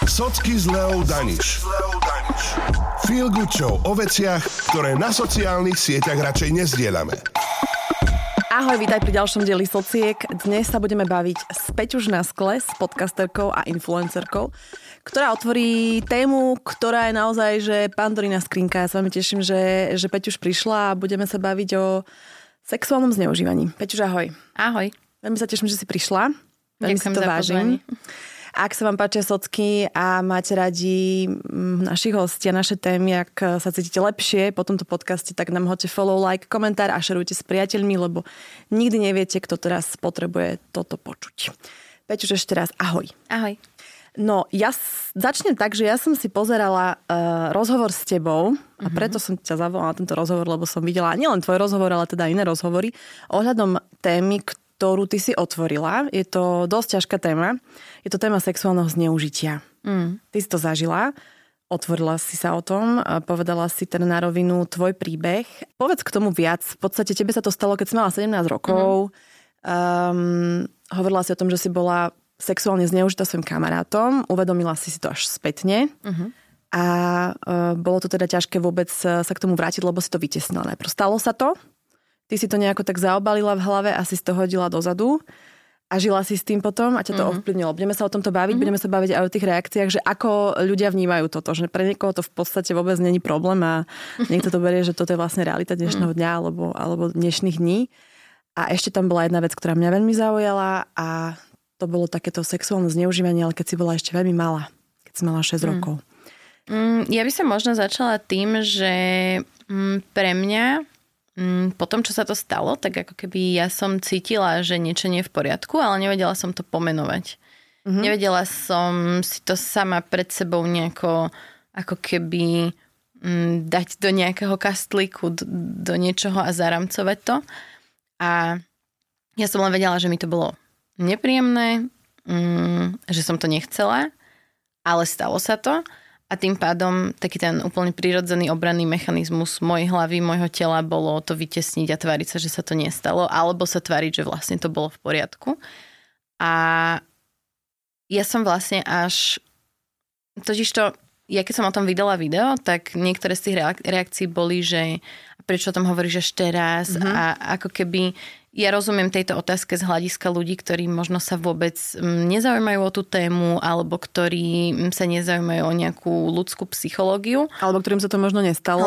Socky s Leou Daniš. Feel good show o veciach, ktoré na sociálnych sieťach radšej nezdieľame. Ahoj, vítaj pri ďalšom dieli Sociek. Dnes sa budeme baviť s Peťuš na skle, s podcasterkou a influencerkou, ktorá otvorí tému, ktorá je naozaj, že Pandorína skrinka. Ja sa veľmi teším, že Peťuš prišla a budeme sa baviť o sexuálnom zneužívaní. Peťuš, ahoj. Ahoj. Veľmi sa teším, že si prišla. Veľmi si Ďakujem to za vážim. Ak sa vám páčia socky a máte radi našich hostí a naše témy, ak sa cítite lepšie po tomto podcaste, tak nám hoďte follow, like, komentár a šerujte s priateľmi, lebo nikdy neviete, kto teraz potrebuje toto počuť. Peťuš, ešte raz ahoj. Ahoj. No, ja začnem tak, že ja som si pozerala rozhovor s tebou a preto som ťa zavolala na tento rozhovor, lebo som videla nielen tvoj rozhovor, ale teda iné rozhovory ohľadom témy, ktorú ty si otvorila. Je to dosť ťažká téma. Je to téma sexuálneho zneužitia. Ty si to zažila, otvorila si sa o tom, povedala si teda na rovinu tvoj príbeh. Povedz k tomu viac. V podstate tebe sa to stalo, keď si mala 17 rokov. Hovorila si o tom, že si bola sexuálne zneužitá svojim kamarátom. Uvedomila si to až spätne. A bolo to teda ťažké vôbec sa k tomu vrátiť, lebo si to vytesnila najprv. Stalo sa to? Ty si to nejako tak zaobalila v hlave a si to hodila dozadu a žila si s tým potom a ťa to ovplyvnilo. Budeme sa o tomto baviť, budeme sa baviť aj o tých reakciách, že ako ľudia vnímajú toto, že pre niekoho to v podstate vôbec není problém a niekto to berie, že toto je vlastne realita dnešného dňa alebo dnešných dní. A ešte tam bola jedna vec, ktorá mňa veľmi zaujala a to bolo takéto sexuálne zneužívanie, ale keď si bola ešte veľmi malá, keď si mala 6 rokov. Ja by som možno začala tým, že pre mňa po tom, čo sa to stalo, tak ako keby ja som cítila, že niečo nie je v poriadku, ale nevedela som to pomenovať. Nevedela som si to sama pred sebou nejako ako keby dať do nejakého kastlíku, do niečoho a zaramcovať to. A ja som len vedela, že mi to bolo nepríjemné, že som to nechcela, ale stalo sa to. A tým pádom taký ten úplne prirodzený obranný mechanizmus mojej hlavy, môjho tela bolo to vytesniť a tváriť sa, že sa to nestalo, alebo sa tváriť, že vlastne to bolo v poriadku. A ja som vlastne až... Totižto, ja keď som o tom vydala video, tak niektoré z tých reakcií boli, že prečo o tom hovoríš až teraz a ako keby... Ja rozumiem tejto otázke z hľadiska ľudí, ktorí možno sa vôbec nezaujímajú o tú tému, alebo ktorí sa nezaujímajú o nejakú ľudskú psychológiu. Alebo ktorým sa to možno nestalo.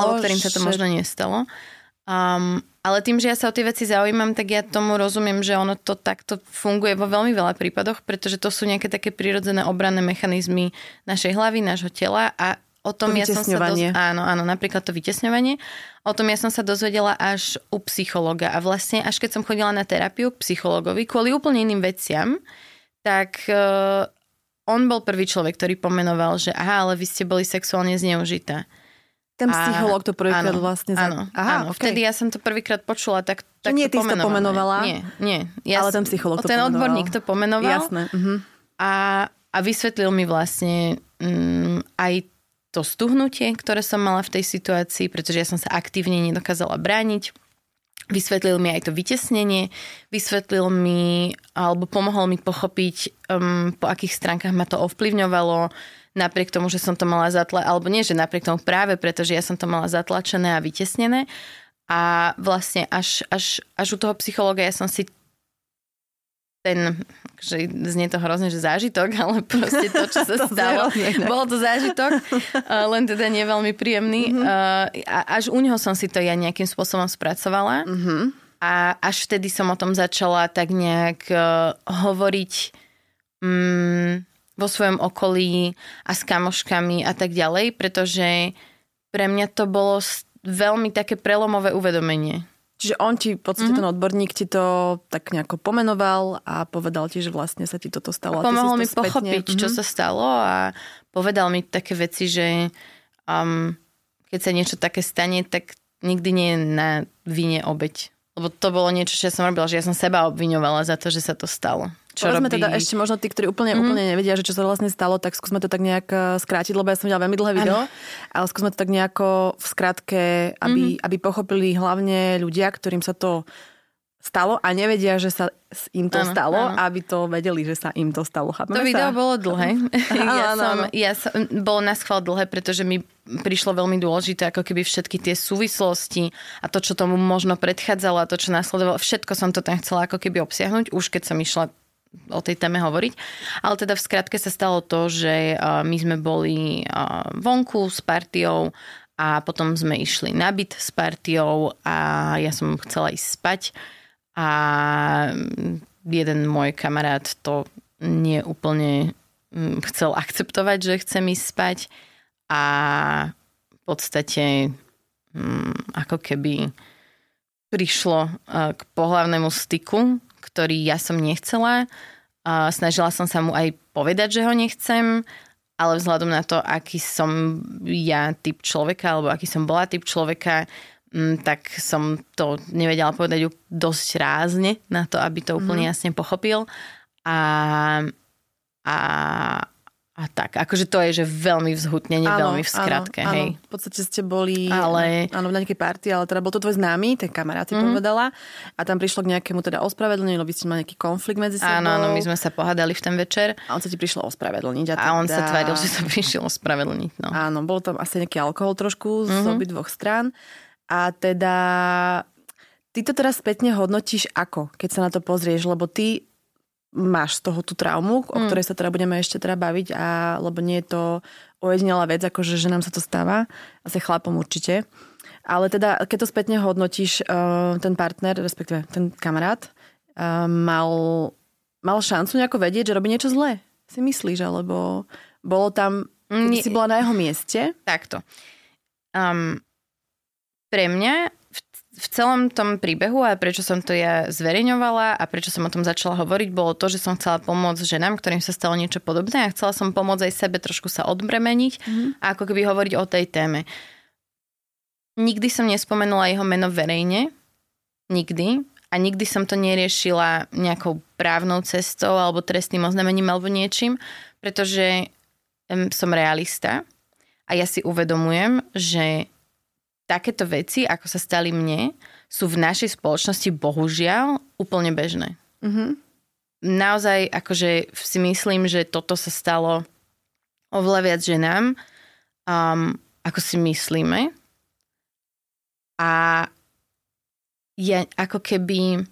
Ale tým, že ja sa o tie veci zaujímam, tak ja tomu rozumiem, že ono to takto funguje vo veľmi veľa prípadoch, pretože to sú nejaké také prirodzené obranné mechanizmy našej hlavy, nášho tela a o tom ja som sa áno, napríklad to vytesňovanie. O tom ja som sa dozvedela až u psychologa. A vlastne až keď som chodila na terapiu k psychologovi kvôli úplne iným veciam, tak on bol prvý človek, ktorý pomenoval, že aha, ale vy ste boli sexuálne zneužitá. Ten psychológ to prvýkrát vlastne... Áno, vtedy ja som to prvýkrát počula, tak to nie, ty si to pomenovala? Nie. Ale ten psychológ to pomenoval. Ten odborník to pomenoval. Jasné. A vysvetlil mi vlastne aj to stuhnutie, ktoré som mala v tej situácii, pretože ja som sa aktívne nedokázala brániť. Vysvetlil mi aj to vytesnenie, vysvetlil mi, alebo pomohol mi pochopiť, po akých stránkach ma to ovplyvňovalo, napriek tomu, že som to mala alebo nie, že napriek tomu práve, pretože ja som to mala zatlačené a vytesnené. A vlastne až u toho psychológa ja som si že znie to hrozne, že zážitok, ale proste to, čo sa stalo, bol to zážitok, len teda nie veľmi príjemný. A až u neho som si to ja nejakým spôsobom spracovala a až vtedy som o tom začala tak nejak hovoriť vo svojom okolí a s kamoškami a tak ďalej, pretože pre mňa to bolo veľmi také prelomové uvedomenie. Čiže on ti, v podstate ten odborník ti to tak nejako pomenoval a povedal ti, že vlastne sa ti toto stalo. Pomohol mi pochopiť, čo sa stalo a povedal mi také veci, že keď sa niečo také stane, tak nikdy nie je na vine obeť. Lebo to bolo niečo, čo ja som robila, že ja som seba obviňovala za to, že sa to stalo. Povedzme teda ešte možno tí, ktorí úplne nevedia, že čo sa vlastne stalo, tak skúsme to tak nejak skrátiť, lebo ja som videla veľmi dlhé video, ale skúsme to tak nejako v skratke, aby pochopili hlavne ľudia, ktorým sa to stalo a nevedia, že sa im to stalo, áno. aby to vedeli, že sa im to stalo. Chápeme To video sa? bolo dlhé. Áno. Bolo naschvál dlhé, pretože mi prišlo veľmi dôležité, ako keby všetky tie súvislosti a to, čo tomu možno predchádzalo a to, čo následovalo, všetko som to tam chcela ako keby obsiahnuť, už keď som išla o tej téme hovoriť. Ale teda v skratke sa stalo to, že my sme boli vonku s partiou a potom sme išli na byt s partiou a ja som chcela ísť spať a jeden môj kamarát to neúplne chcel akceptovať, že chcem ísť spať a v podstate ako keby prišlo k pohlavnému styku, ktorý ja som nechcela. Snažila som sa mu aj povedať, že ho nechcem, ale vzhľadom na to, aký som ja typ človeka, alebo aký som bola typ človeka, tak som to nevedela povedať dosť rázne na to, aby to úplne jasne pochopil. A tak, akože to je, že veľmi vzhutnenie, veľmi v skratke, hej. V podstate ste boli v nejakej partii, ale teda bol to tvoj známy, ten kamarát si povedala a tam prišlo k nejakému teda ospravedlneniu, lebo ste mali nejaký konflikt medzi sebou. Áno, my sme sa pohádali v ten večer. A on sa ti prišiel ospravedlniť. A on sa tváril, že sa prišiel ospravedlniť, no. Áno, bol tam asi nejaký alkohol trošku z obidvoch strán. A teda ty to teraz spätne hodnotíš ako, keď sa na to pozrieš, lebo ty máš z toho tú traumu, o ktorej sa teda budeme ešte teda baviť, lebo nie je to ojedinelá vec, akože že nám sa to stáva, asi chlapom určite. Ale teda, keď to spätne hodnotíš, ten partner, respektíve ten kamarát, mal šancu nejako vedieť, že robí niečo zlé? Si myslíš, alebo bolo tam, keď si bola na jeho mieste? Takto. Pre mňa v celom tom príbehu a prečo som to ja zverejňovala a prečo som o tom začala hovoriť, bolo to, že som chcela pomôcť ženám, ktorým sa stalo niečo podobné a chcela som pomôcť aj sebe trošku sa odbremeniť a ako keby hovoriť o tej téme. Nikdy som nespomenula jeho meno verejne. Nikdy. A nikdy som to neriešila nejakou právnou cestou alebo trestným oznámením alebo niečím, pretože som realista a ja si uvedomujem, že takéto veci, ako sa stali mne, sú v našej spoločnosti bohužiaľ úplne bežné. Naozaj akože si myslím, že toto sa stalo oveľa viac ženám, ako si myslíme. A ja ako keby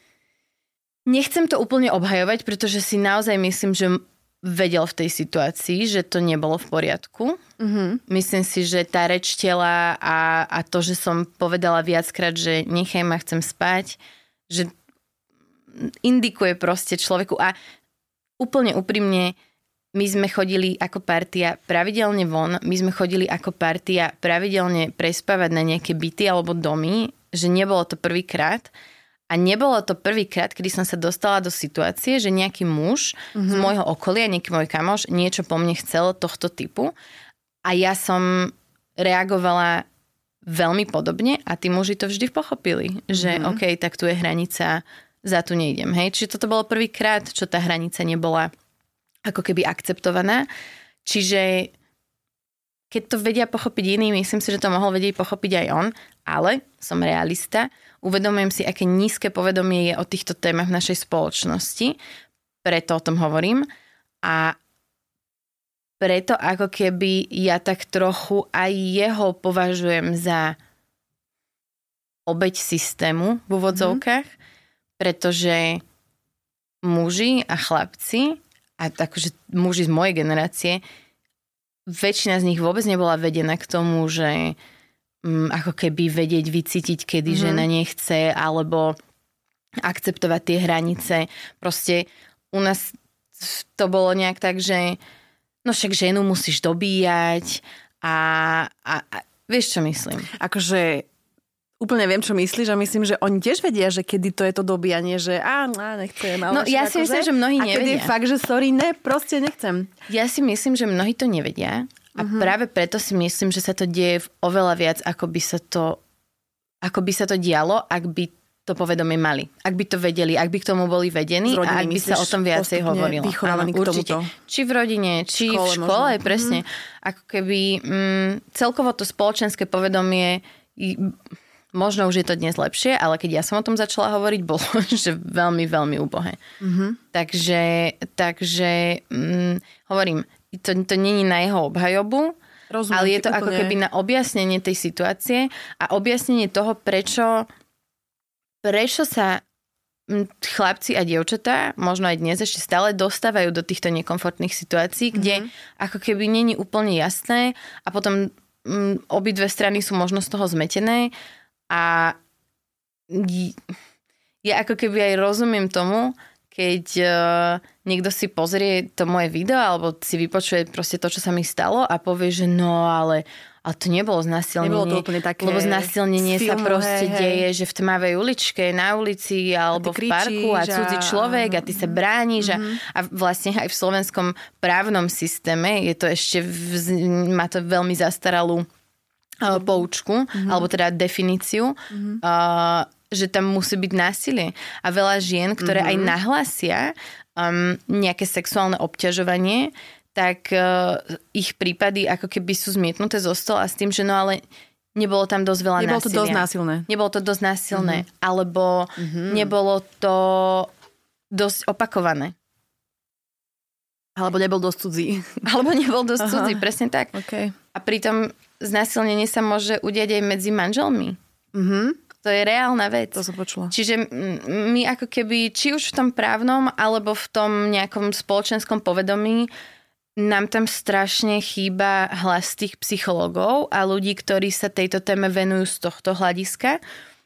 nechcem to úplne obhajovať, pretože si naozaj myslím, že vedel v tej situácii, že to nebolo v poriadku. Myslím si, že tá reč tela a to, že som povedala viackrát, že nechaj ma, chcem spať, že indikuje proste človeku. A úplne úprimne, my sme chodili ako partia pravidelne von, my sme chodili ako partia pravidelne prespávať na nejaké byty alebo domy, že nebolo to prvýkrát. A nebolo to prvýkrát, kedy som sa dostala do situácie, že nejaký muž z môjho okolia, nejaký môj kamoš, niečo po mne chcel tohto typu. A ja som reagovala veľmi podobne a tí muži to vždy pochopili, že OK, tak tu je hranica, za tu nejdem. Hej? Čiže toto bolo prvýkrát, čo tá hranica nebola ako keby akceptovaná. Čiže keď to vedia pochopiť iní, myslím si, že to mohol vedieť pochopiť aj on, ale som realista, uvedomujem si, aké nízke povedomie je o týchto témach v našej spoločnosti, preto o tom hovorím a preto ako keby ja tak trochu aj jeho považujem za obeť systému v úvodzovkách, pretože muži a chlapci, a akože muži z mojej generácie, väčšina z nich vôbec nebola vedená k tomu, že ako keby vedieť, vycítiť, kedy žena nechce, alebo akceptovať tie hranice. Proste u nás to bolo nejak tak, že no však ženu musíš dobíjať a vieš, čo myslím? Akože úplne viem, čo myslíš a myslím, že oni tiež vedia, že kedy to je to dobíjanie, že nechcem. No ja si myslím, že mnohí nevedia. A kedy je fakt, že sorry, proste nechcem. Ja si myslím, že mnohí to nevedia a práve preto si myslím, že sa to deje oveľa viac, ako by sa to dialo, ak by to povedomie mali. Ak by to vedeli, ak by k tomu boli vedení a ak by sa o tom viacej hovorilo. Áno, určite. Či v rodine, či v škole, presne. Ako keby celkovo to spoločenské povedomie možno už je to dnes lepšie, ale keď ja som o tom začala hovoriť, bolo že veľmi, veľmi úbohé. Takže hovorím, to nie je na jeho obhajobu, rozumiem, ale je to ako keby na objasnenie tej situácie a objasnenie toho, prečo sa chlapci a dievčatá, možno aj dnes ešte stále dostávajú do týchto nekomfortných situácií, kde ako keby nie je úplne jasné a potom obidve strany sú možno z toho zmetené a ja ako keby aj rozumiem tomu, keď niekto si pozrie to moje video alebo si vypočuje proste to, čo sa mi stalo a povie, že no, ale to nebolo znásilnenie. Nebolo to úplne také lebo znásilnenie sa proste deje, že v tmavej uličke, na ulici alebo v parku a cudzí človek a ty sa brániš a vlastne aj v slovenskom právnom systéme je to ešte, má to veľmi zastaralú poučku, alebo teda definíciu, že tam musí byť násilie. A veľa žien, ktoré aj nahlásia nejaké sexuálne obťažovanie, tak ich prípady ako keby sú zmietnuté zo stola s tým, že no ale nebolo tam dosť veľa násilia. Nebolo to dosť násilné. Nebolo to dosť násilné. Alebo nebolo to dosť opakované. Alebo nebol dosť cudzí. Alebo nebol dosť cudzí, presne tak. Okay. A pritom znásilnenie sa môže udiať aj medzi manželmi. To je reálna vec. To som počula. Čiže my ako keby, či už v tom právnom, alebo v tom nejakom spoločenskom povedomí, nám tam strašne chýba hlas tých psychológov a ľudí, ktorí sa tejto téme venujú z tohto hľadiska,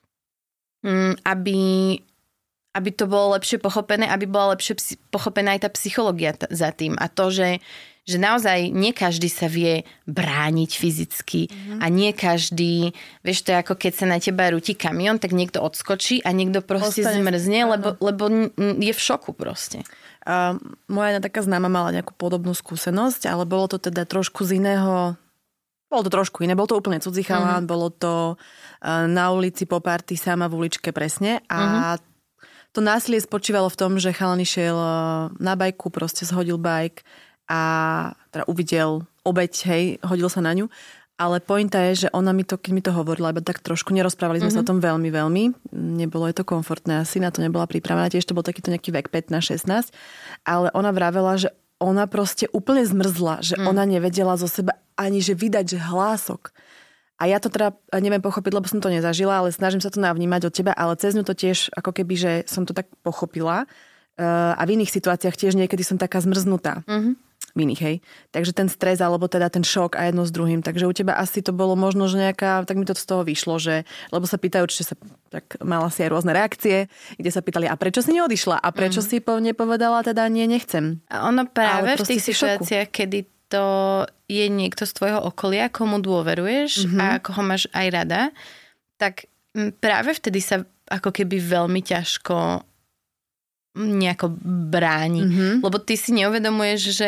aby to bolo lepšie pochopené, aby bola lepšie pochopená aj tá psychológia za tým. A to, že naozaj nie každý sa vie brániť fyzicky a nie každý, vieš, to je ako keď sa na teba rúti kamión, tak niekto odskočí a niekto proste zmrzne, lebo je v šoku proste. Moja jedna taká známa mala nejakú podobnú skúsenosť, ale bolo to teda trošku z iného, bolo to trošku iné, bol to úplne cudzí chalán, bolo to na ulici po party sama v uličke presne a to násilie spočívalo v tom, že chalan išiel na bajku, proste zhodil bajk a teda uvidel obeť, hej, hodil sa na ňu. Ale pointa je, že ona mi to, keď mi to hovorila, iba tak trošku nerozprávali sme sa o tom veľmi, veľmi. Nebolo je to komfortné, asi na to nebola pripravená. Tiež to bol takýto nejaký vek 15-16. Ale ona vravela, že ona proste úplne zmrzla, že ona nevedela zo seba ani, že vydať, že hlások. A ja to teda neviem pochopiť, lebo som to nezažila, ale snažím sa to navnímať od teba, ale cez ňu to tiež ako keby, že som to tak pochopila. A v iných situáciách tiež niekedy som taká zmrznutá. V iných, hej. Takže ten stres, alebo teda ten šok a jedno s druhým. Takže u teba asi to bolo možno, že nejaká, tak mi to z toho vyšlo, že, lebo sa pýtajú, či sa, tak mala si aj rôzne reakcie, kde sa pýtali, a prečo si neodišla? A prečo si nepovedala, teda nie, nechcem? A ono práve v tých situáciách, kedy to je niekto z tvojho okolia, komu dôveruješ a koho máš aj rada, tak práve vtedy sa ako keby veľmi ťažko nejako bráni. Lebo ty si neuvedomuješ, že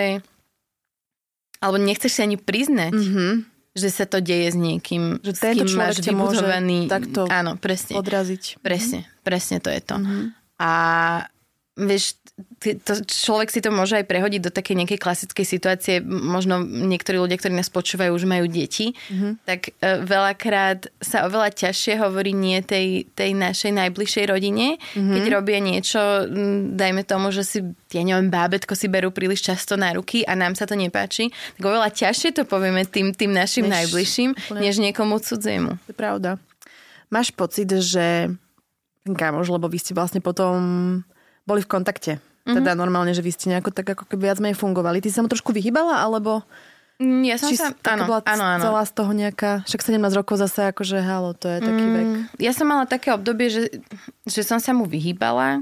alebo nechceš si ani priznať, že sa to deje s niekým, že s kým máš vybudovaný... Takto áno, presne. Odraziť. Presne to je to. A vieš, človek si to môže aj prehodiť do takej nejakej klasickej situácie. Možno niektorí ľudia, ktorí nás počúvajú, už majú deti. Tak veľakrát sa oveľa ťažšie hovorí nie tej našej najbližšej rodine. Keď robia niečo, dajme tomu, že si, ja neviem, bábätko si berú príliš často na ruky a nám sa to nepáči. Tak oveľa ťažšie to povieme tým našim najbližším, než niekomu cudziemu. To je pravda. Máš pocit, že kamoš, lebo vy ste vlastne potom boli v kontakte. Teda normálne, že vy ste nejako tak ako keby viac menej fungovali. Ty sa mu trošku vyhýbala, alebo... Ja som sa... Áno. Celá z toho nejaká... Však 17 rokov zase akože halo, to je taký vek. Ja som mala také obdobie, že som sa mu vyhýbala.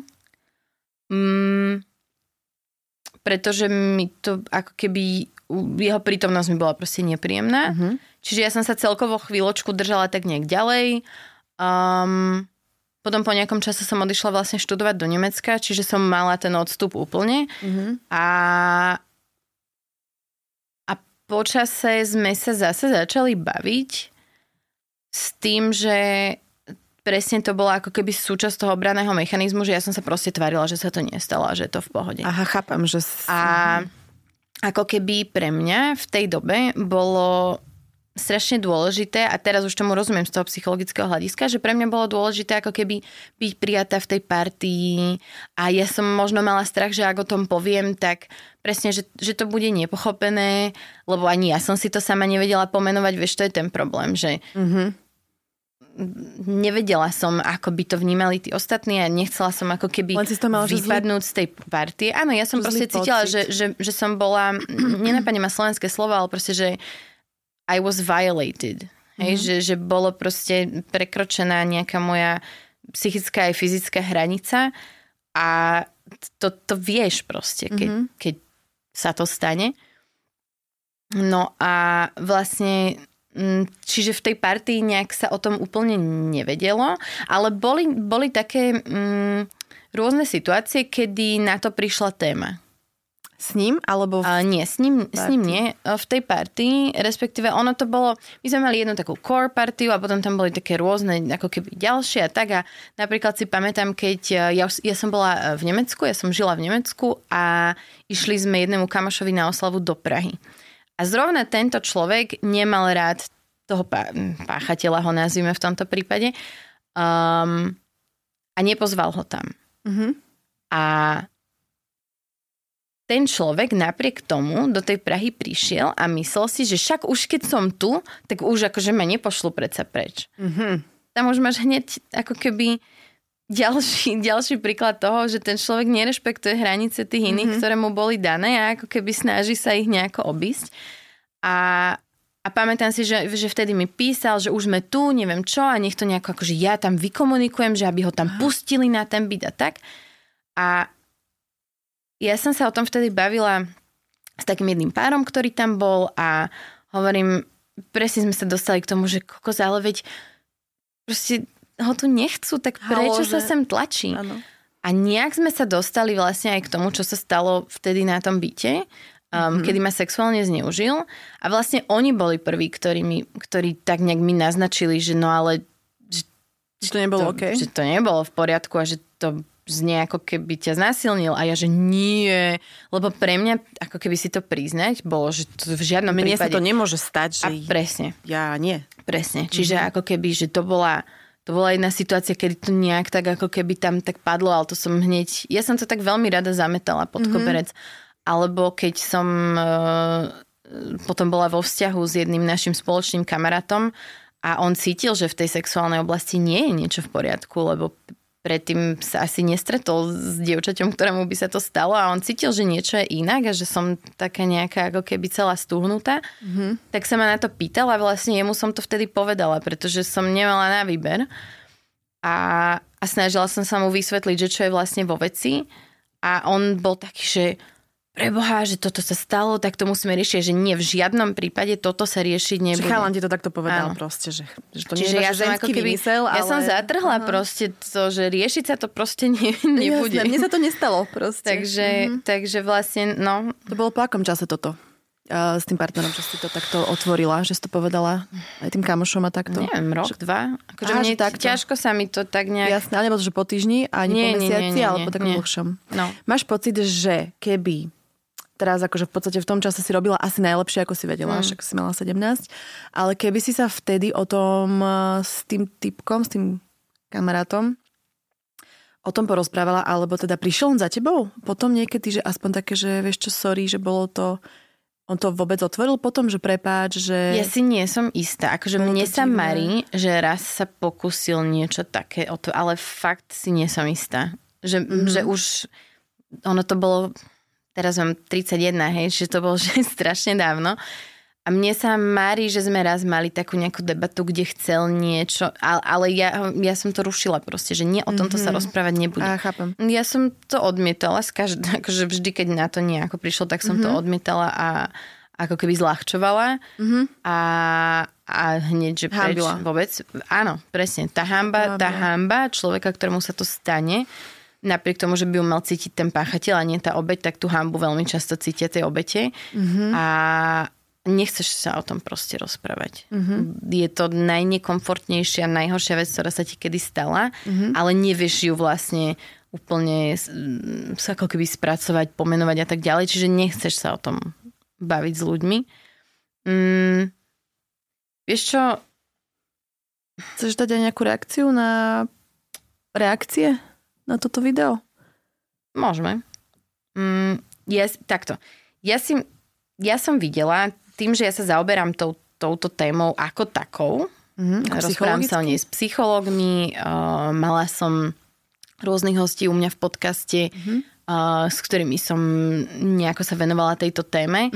Pretože mi to ako keby... Jeho prítomnosť mi bola proste nepríjemná. Čiže ja som sa celkovo chvíľočku držala tak nejak ďalej. Potom po nejakom čase som odišla vlastne študovať do Nemecka, čiže som mala ten odstup úplne. A počase sme sa zase začali baviť s tým, že presne to bola ako keby súčasť toho obranného mechanizmu, že ja som sa proste tvárila, že sa to nestalo a že je to v pohode. Aha, chápam, že... A ako keby pre mňa v tej dobe bolo strašne dôležité, a teraz už tomu rozumiem z toho psychologického hľadiska, že pre mňa bolo dôležité ako keby byť prijatá v tej partii a ja som možno mala strach, že ak o tom poviem, tak presne, že to bude nepochopené, lebo ani ja som si to sama nevedela pomenovať, vieš, to je ten problém, že nevedela som, ako by to vnímali tí ostatní a nechcela som ako keby vypadnúť z tej partie. Áno, ja som proste cítila, že som bola, nenapadne ma slovenské slovo, ale proste, že I was violated. Hej, že bolo proste prekročená nejaká moja psychická aj fyzická hranica a to vieš proste, keď sa to stane. No a vlastne čiže v tej partii nejak sa o tom úplne nevedelo, ale boli také rôzne situácie, kedy na to prišla téma. S ním? Alebo nie, s ním nie. V tej partii, respektíve ono to bolo, my sme mali jednu takú core partiu a potom tam boli také rôzne, ako keby ďalšie a tak. A napríklad si pamätám, keď ja som bola v Nemecku, ja som žila v Nemecku a išli sme jednému kamošovi na oslavu do Prahy. A zrovna tento človek nemal rád toho páchateľa, ho nazvime v tomto prípade, a nepozval ho tam. A ten človek napriek tomu do tej Prahy prišiel a myslel si, že však už keď som tu, tak už akože ma nepošlu predsa preč. Tam už máš hneď ako keby ďalší príklad toho, že ten človek nerešpektuje hranice tých iných, ktoré mu boli dané a ako keby snaží sa ich nejako obísť. A pamätám si, že vtedy mi písal, že už sme tu, neviem čo, a nech to nejako akože ja tam vykomunikujem, že aby ho tam pustili na ten byt a tak. A ja som sa o tom vtedy bavila s takým jedným párom, ktorý tam bol a hovorím, presne sme sa dostali k tomu, že kokos, ale veď proste ho tu nechcú, tak prečo sa sem tlačí? Ano. A nejak sme sa dostali vlastne aj k tomu, čo sa stalo vtedy na tom byte, kedy ma sexuálne zneužil. A vlastne oni boli prví, ktorí tak nejak mi naznačili, že no ale že to nebolo OK. Že to nebolo v poriadku a že to znie ako keby ťa znásilnil a ja, že nie, lebo pre mňa ako keby si to priznať bolo, že to v žiadnom prípade... Mne sa to nemôže stať, že... A presne. Ja nie. Presne. Čiže ako keby, že to bola jedna situácia, kedy to nejak tak ako keby tam tak padlo, ale to som hneď... Ja som to tak veľmi rada zametala pod koberec. Alebo keď som potom bola vo vzťahu s jedným našim spoločným kamarátom a on cítil, že v tej sexuálnej oblasti nie je niečo v poriadku, lebo predtým sa asi nestretol s dievčaťom, ktorému by sa to stalo a on cítil, že niečo je inak a že som taká nejaká ako keby celá stúhnutá. Tak sa ma na to pýtal a vlastne jemu som to vtedy povedala, pretože som nemala na výber a snažila som sa mu vysvetliť, že čo je vlastne vo veci a on bol taký, že preboha, že toto sa stalo, tak to musíme riešiť, že nie, v žiadnom prípade toto sa riešiť nebude. Že chalan ti to takto povedal proste, že to nie je ženský vymysel, ale... Ja som zatrhla proste to, že riešiť sa to proste nebude. Jasné, mne sa to nestalo proste. Takže vlastne, no... To bolo po akom čase toto? S tým partnerom, že si to takto otvorila, že si to povedala aj tým kamošom a takto? Neviem, rok, dva. Akože mne ťažko sa mi to tak nejak... Jasné, ale nebolo, že po týždni, ani po mesiaci, ale po takom dlhšom. No. Máš pocit, že keby teraz akože v podstate v tom čase si robila asi najlepšie, ako si vedela, však si mala 17, ale keby si sa vtedy o tom s tým typkom, s tým kamarátom o tom porozprávala, alebo teda prišiel on za tebou potom niekedy, že aspoň také, že vieš čo, sorry, že bolo to, on to vôbec otvoril potom, že prepáč, že... Ja si nie som istá, akože mne sa marí, že raz sa pokusil niečo také, ale fakt si nie som istá. Že už ono to bolo... Teraz mám 31, hej, že to bolo že strašne dávno. A mne sa mári, že sme raz mali takú nejakú debatu, kde chcel niečo, ale ja som to rušila proste, že nie, o tomto sa rozprávať nebude. Chápem. Ja som to odmietala, akože vždy, keď na to nejako prišlo, tak som to odmietala a ako keby zľahčovala a hneď, že preč vôbec. Áno, presne. Tá hanba človeka, ktorému sa to stane, napriek tomu, že by ju mal cítiť ten páchateľ a nie tá obeť, tak tú hanbu veľmi často cítia tej obete. A nechceš sa o tom proste rozprávať. Je to najnekomfortnejšia, najhoršia vec, ktorá sa ti kedy stala, ale nevieš ju vlastne úplne sa ako keby spracovať, pomenovať a tak ďalej, čiže nechceš sa o tom baviť s ľuďmi. Vieš čo? Chceš dať aj nejakú reakciu na reakcie na toto video? Môžeme. Takto. Ja som videla, tým, že ja sa zaoberám touto témou ako takou, rozprávam sa o nej s psychológmi, mala som rôznych hostí u mňa v podcaste, s ktorými som nejako sa venovala tejto téme.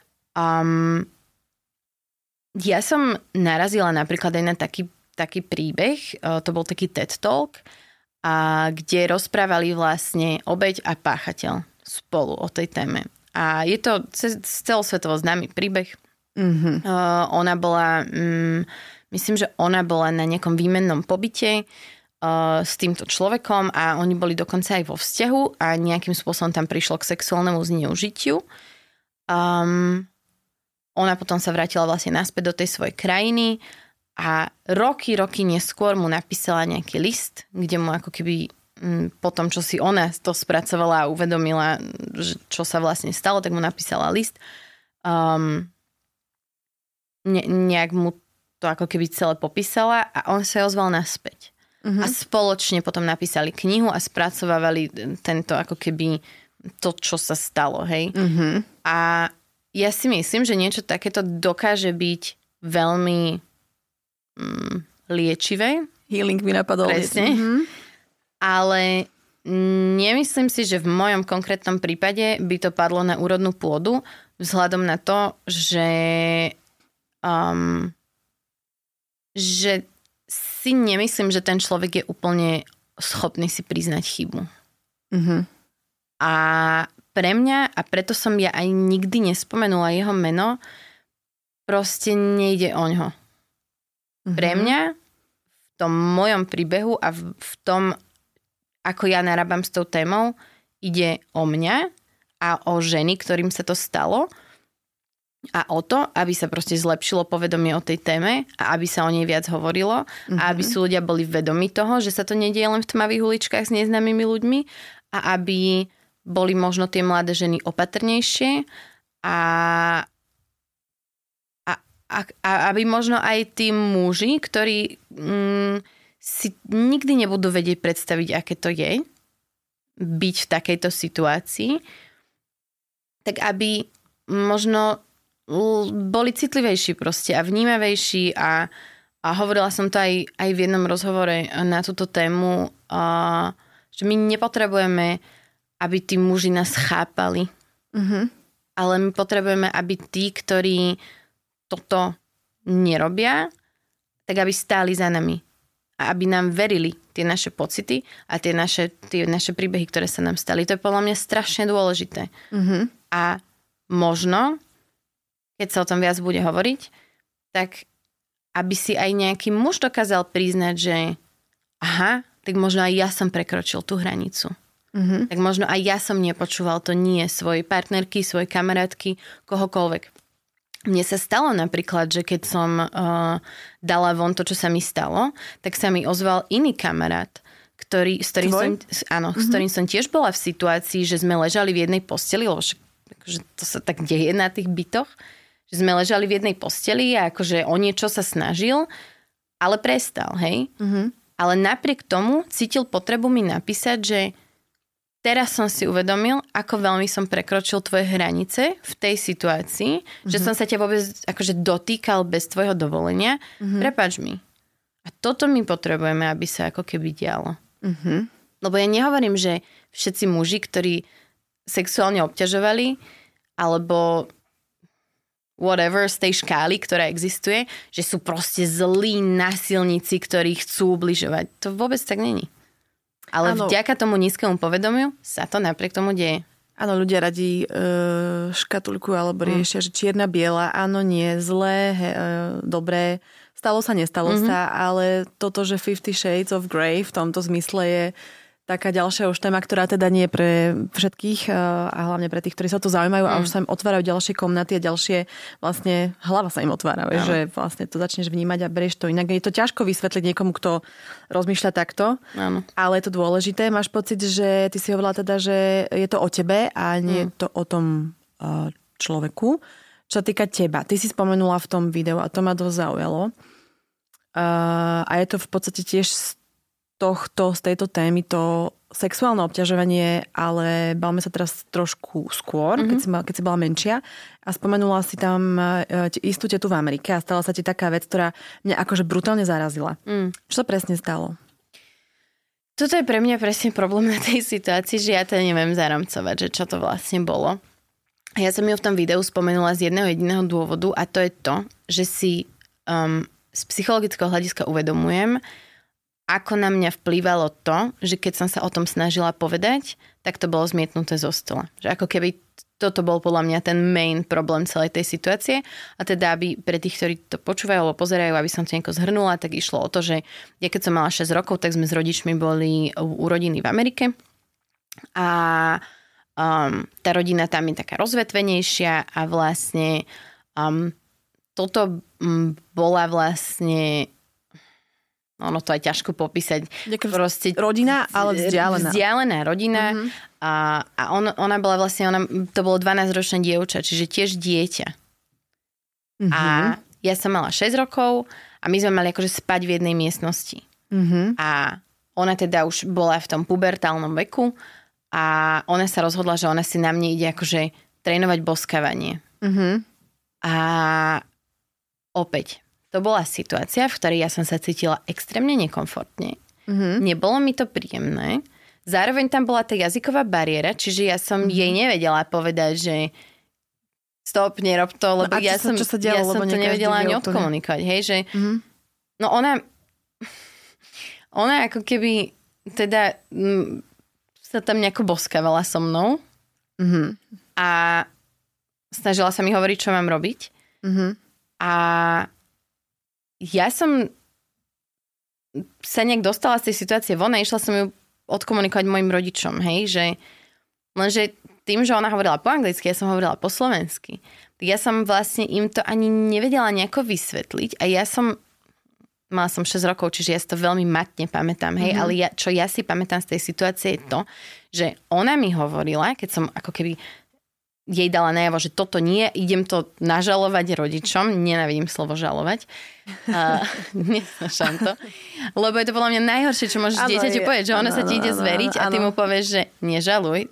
Ja som narazila napríklad aj na taký príbeh, to bol taký TED Talk, kde rozprávali vlastne obeť a páchateľ spolu o tej téme. A je to celosvetovo známy príbeh. Ona bola, myslím, že ona bola na nejakom výmennom pobyte s týmto človekom a oni boli dokonca aj vo vzťahu a nejakým spôsobom tam prišlo k sexuálnemu zneužitiu. Ona potom sa vrátila vlastne naspäť do tej svojej krajiny a roky neskôr mu napísala nejaký list, kde mu ako keby po tom, čo si ona to spracovala a uvedomila, čo sa vlastne stalo, tak mu napísala list. Nejak mu to ako keby celé popísala a on sa ozval naspäť. A spoločne potom napísali knihu a spracovávali tento ako keby to, čo sa stalo, hej. A ja si myslím, že niečo takéto dokáže byť veľmi liečivé. Healing mi napadol. Presne. Ale nemyslím si, že v mojom konkrétnom prípade by to padlo na úrodnú pôdu, vzhľadom na to, že si nemyslím, že ten človek je úplne schopný si priznať chybu. A pre mňa, a preto som ja aj nikdy nespomenula jeho meno, proste nejde oňho. Pre mňa v tom mojom príbehu a v tom, ako ja narábam s tou témou, ide o mňa a o ženy, ktorým sa to stalo a o to, aby sa proste zlepšilo povedomie o tej téme a aby sa o nej viac hovorilo a aby si ľudia boli vedomí toho, že sa to nedieje len v tmavých uličkách s neznámymi ľuďmi a aby boli možno tie mladé ženy opatrnejšie a aby možno aj tí muži, ktorí si nikdy nebudú vedieť predstaviť, aké to je byť v takejto situácii, tak aby možno boli citlivejší proste a vnímavejší a hovorila som to aj v jednom rozhovore na túto tému, že my nepotrebujeme, aby tí muži nás chápali, ale my potrebujeme, aby tí, ktorí toto nerobia, tak aby stáli za nami a aby nám verili tie naše pocity a tie naše príbehy, ktoré sa nám stali. To je podľa mňa strašne dôležité. A možno, keď sa o tom viac bude hovoriť, tak aby si aj nejaký muž dokázal priznať, že aha, tak možno aj ja som prekročil tú hranicu. Tak možno aj ja som nepočúval to nie svojej partnerky, svojej kamarátky, kohokoľvek. Mne sa stalo napríklad, že keď som dala von to, čo sa mi stalo, tak sa mi ozval iný kamarát, s ktorým som tiež bola v situácii, že sme ležali v jednej posteli, lebo že to sa tak deje na tých bytoch, že sme ležali v jednej posteli a akože o niečo sa snažil, ale prestal, hej? Ale napriek tomu cítil potrebu mi napísať, že teraz som si uvedomil, ako veľmi som prekročil tvoje hranice v tej situácii, že som sa ťa vôbec akože dotýkal bez tvojho dovolenia. Prepáč mi. A toto my potrebujeme, aby sa ako keby dialo. Lebo ja nehovorím, že všetci muži, ktorí sexuálne obťažovali, alebo whatever z tej škály, ktorá existuje, že sú proste zlí násilníci, ktorí chcú ubližovať. To vôbec tak není. Ale vďaka tomu nízkemu povedomiu sa to napriek tomu deje. Áno, ľudia radi škatulku alebo riešia, že čierna, biela, áno, nie, zlé, dobré, stalo sa, nestalo sa, ale toto, že 50 Shades of Grey v tomto zmysle je taká ďalšia už téma, ktorá teda nie je pre všetkých a hlavne pre tých, ktorí sa to zaujímajú a už sa im otvárajú ďalšie komnaty a ďalšie vlastne hlava sa im otvára, že vlastne to začneš vnímať a berieš to inak. Je to ťažko vysvetliť niekomu, kto rozmýšľa takto, ale je to dôležité. Máš pocit, že ty si hovorila teda, že je to o tebe a nie je to o tom človeku, čo sa týka teba, ty si spomenula v tom videu a to ma dosť zaujalo. A je to v podstate tiež z tejto témy to sexuálne obťažovanie, ale bavme sa teraz trošku skôr, keď si bola menšia a spomenula si tam istú tetu v Amerike a stala sa ti taká vec, ktorá mňa akože brutálne zarazila. Čo sa presne stalo? Toto je pre mňa presne problém na tej situácii, že ja to neviem zaramcovať, že čo to vlastne bolo. Ja som ju v tom videu spomenula z jedného jediného dôvodu a to je to, že si z psychologického hľadiska uvedomujem, ako na mňa vplývalo to, že keď som sa o tom snažila povedať, tak to bolo zmietnuté zo stola. Že ako keby toto bol podľa mňa ten main problém celej tej situácie. A teda, aby pre tých, ktorí to počúvajú alebo pozerajú, aby som to nejako zhrnula, tak išlo o to, že ja keď som mala 6 rokov, tak sme s rodičmi boli u rodiny v Amerike. A tá rodina tam je taká rozvetvenejšia a vlastne toto bola vlastne ono to aj ťažko popísať. Proste rodina, ale vzdialená. Vzdialená rodina. A ona bola vlastne, to bolo 12-ročné dievča, čiže tiež dieťa. A ja som mala 6 rokov a my sme mali akože spať v jednej miestnosti. A ona teda už bola v tom pubertálnom veku a ona sa rozhodla, že ona si na mne ide akože trénovať boskávanie. A opäť, to bola situácia, v ktorej ja som sa cítila extrémne nekomfortne. Nebolo mi to príjemné. Zároveň tam bola tá jazyková bariéra, čiže ja som jej nevedela povedať, že stop, nerob to, lebo ja som to nevedela ani odkomunikovať. Hej, že no ona ako keby teda sa tam nejako boskávala so mnou a snažila sa mi hovoriť, čo mám robiť. A ja som sa nejak dostala z tej situácie von a išla som ju odkomunikovať mojim rodičom, hej, že lenže tým, že ona hovorila po anglicky, ja som hovorila po slovensky, tak ja som vlastne im to ani nevedela nejako vysvetliť a mala som 6 rokov, čiže ja si to veľmi matne pamätám, hej, ale čo ja si pamätám z tej situácie je to, že ona mi hovorila, keď som ako keby jej dala najavo, že toto nie, idem to nažalovať rodičom, nenávidím slovo žalovať, nesnášam to, lebo je to podľa mňa najhoršie, čo môžeš dieťaťu povedať, že ona sa ti ide zveriť a ty mu povieš, že nežaluj.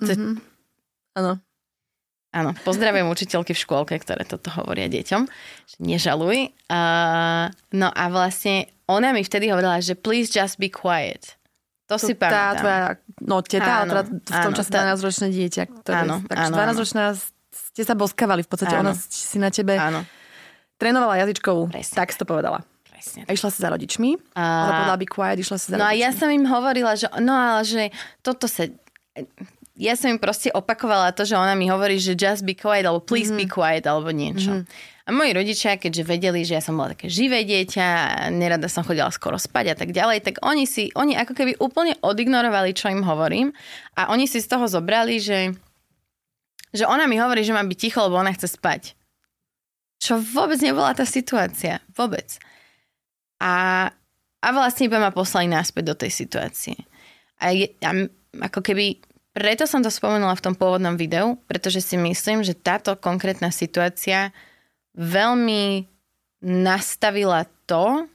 Áno, pozdravujem učiteľky v škôlke, ktoré toto hovoria deťom, že nežaluj. No a vlastne ona mi vtedy hovorila, že please just be quiet. To si pamätám. Tá tvoja teta, ale v tom čase 12-ročné dieťa. Takže 12-ročná ste sa boskávali v podstate. Ona si na tebe trénovala jazyčkovú. Presne. Tak si to povedala. Presne. A išla si za rodičmi. Ona povedala be quiet, išla si za rodičmi. No a ja som im hovorila, že ale že toto sa... Ja som im proste opakovala to, že ona mi hovorí, že just be quiet, alebo please be quiet, alebo niečo. A moji rodičia, keďže vedeli, že ja som bola také živé dieťa, nerada som chodila skoro spať a tak ďalej, tak oni ako keby úplne odignorovali, čo im hovorím a oni si z toho zobrali, že ona mi hovorí, že mám byť ticho, lebo ona chce spať. Čo vôbec nebola tá situácia. Vôbec. A vlastne iba ma poslali naspäť do tej situácie. A ako keby preto som to spomenula v tom pôvodnom videu, pretože si myslím, že táto konkrétna situácia veľmi nastavila to,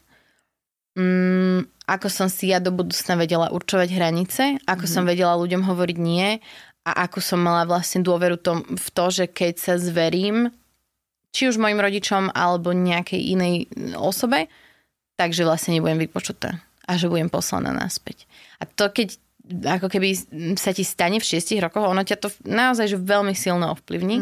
ako som si ja do budúcna vedela určovať hranice, ako som vedela ľuďom hovoriť nie a ako som mala vlastne dôveru v to, že keď sa zverím či už mojim rodičom alebo nejakej inej osobe, takže vlastne nebudem vypočutá a že budem poslaná naspäť. A to keď ako keby sa ti stane v 6 rokoch, ono ťa to naozaj že veľmi silno ovplyvní.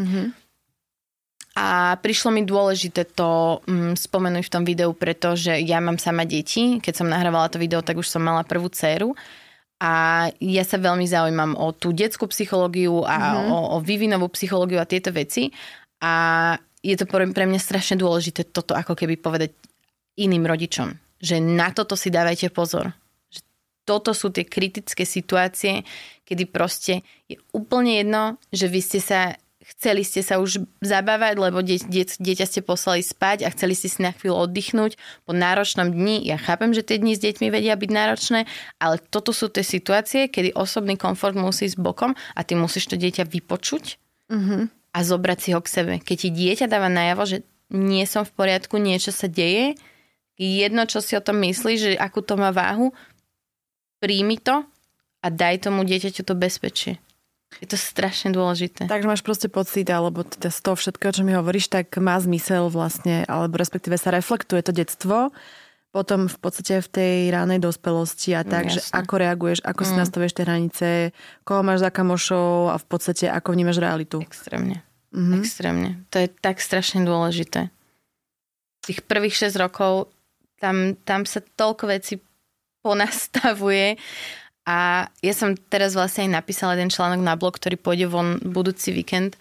A prišlo mi dôležité to spomenúť v tom videu, pretože ja mám sama deti. Keď som nahrávala to video, tak už som mala prvú dcéru. A ja sa veľmi zaujímam o tú detskú psychológiu a o vývinovú psychológiu a tieto veci. A je to pre mňa strašne dôležité toto ako keby povedať iným rodičom. Že na toto si dávajte pozor. Že toto sú tie kritické situácie, kedy proste je úplne jedno, že vy chceli ste sa už zabávať, lebo dieťa ste poslali spať a chceli ste si na chvíľu oddychnúť po náročnom dni. Ja chápem, že tie dni s deťmi vedia byť náročné, ale toto sú tie situácie, kedy osobný komfort musí ísť bokom a ty musíš to dieťa vypočuť a zobrať si ho k sebe. Keď ti dieťa dáva najavo, že nie som v poriadku, niečo sa deje, jedno, čo si o tom myslíš, že akú to má váhu, príjmi to a daj tomu dieťaťu to bezpečie. Je to strašne dôležité. Takže máš proste pocit, alebo teda z toho všetkého, čo mi hovoríš, tak má zmysel vlastne, alebo respektíve sa reflektuje to detstvo, potom v podstate v tej ránej dospelosti a tak, že ako reaguješ, ako si nastavíš tie hranice, koho máš za kamošov a v podstate ako vnímaš realitu. Extrémne. Extrémne. To je tak strašne dôležité. Tých prvých 6 rokov tam sa toľko vecí ponastavuje. A ja som teraz vlastne aj napísala jeden článok na blog, ktorý pôjde von budúci víkend,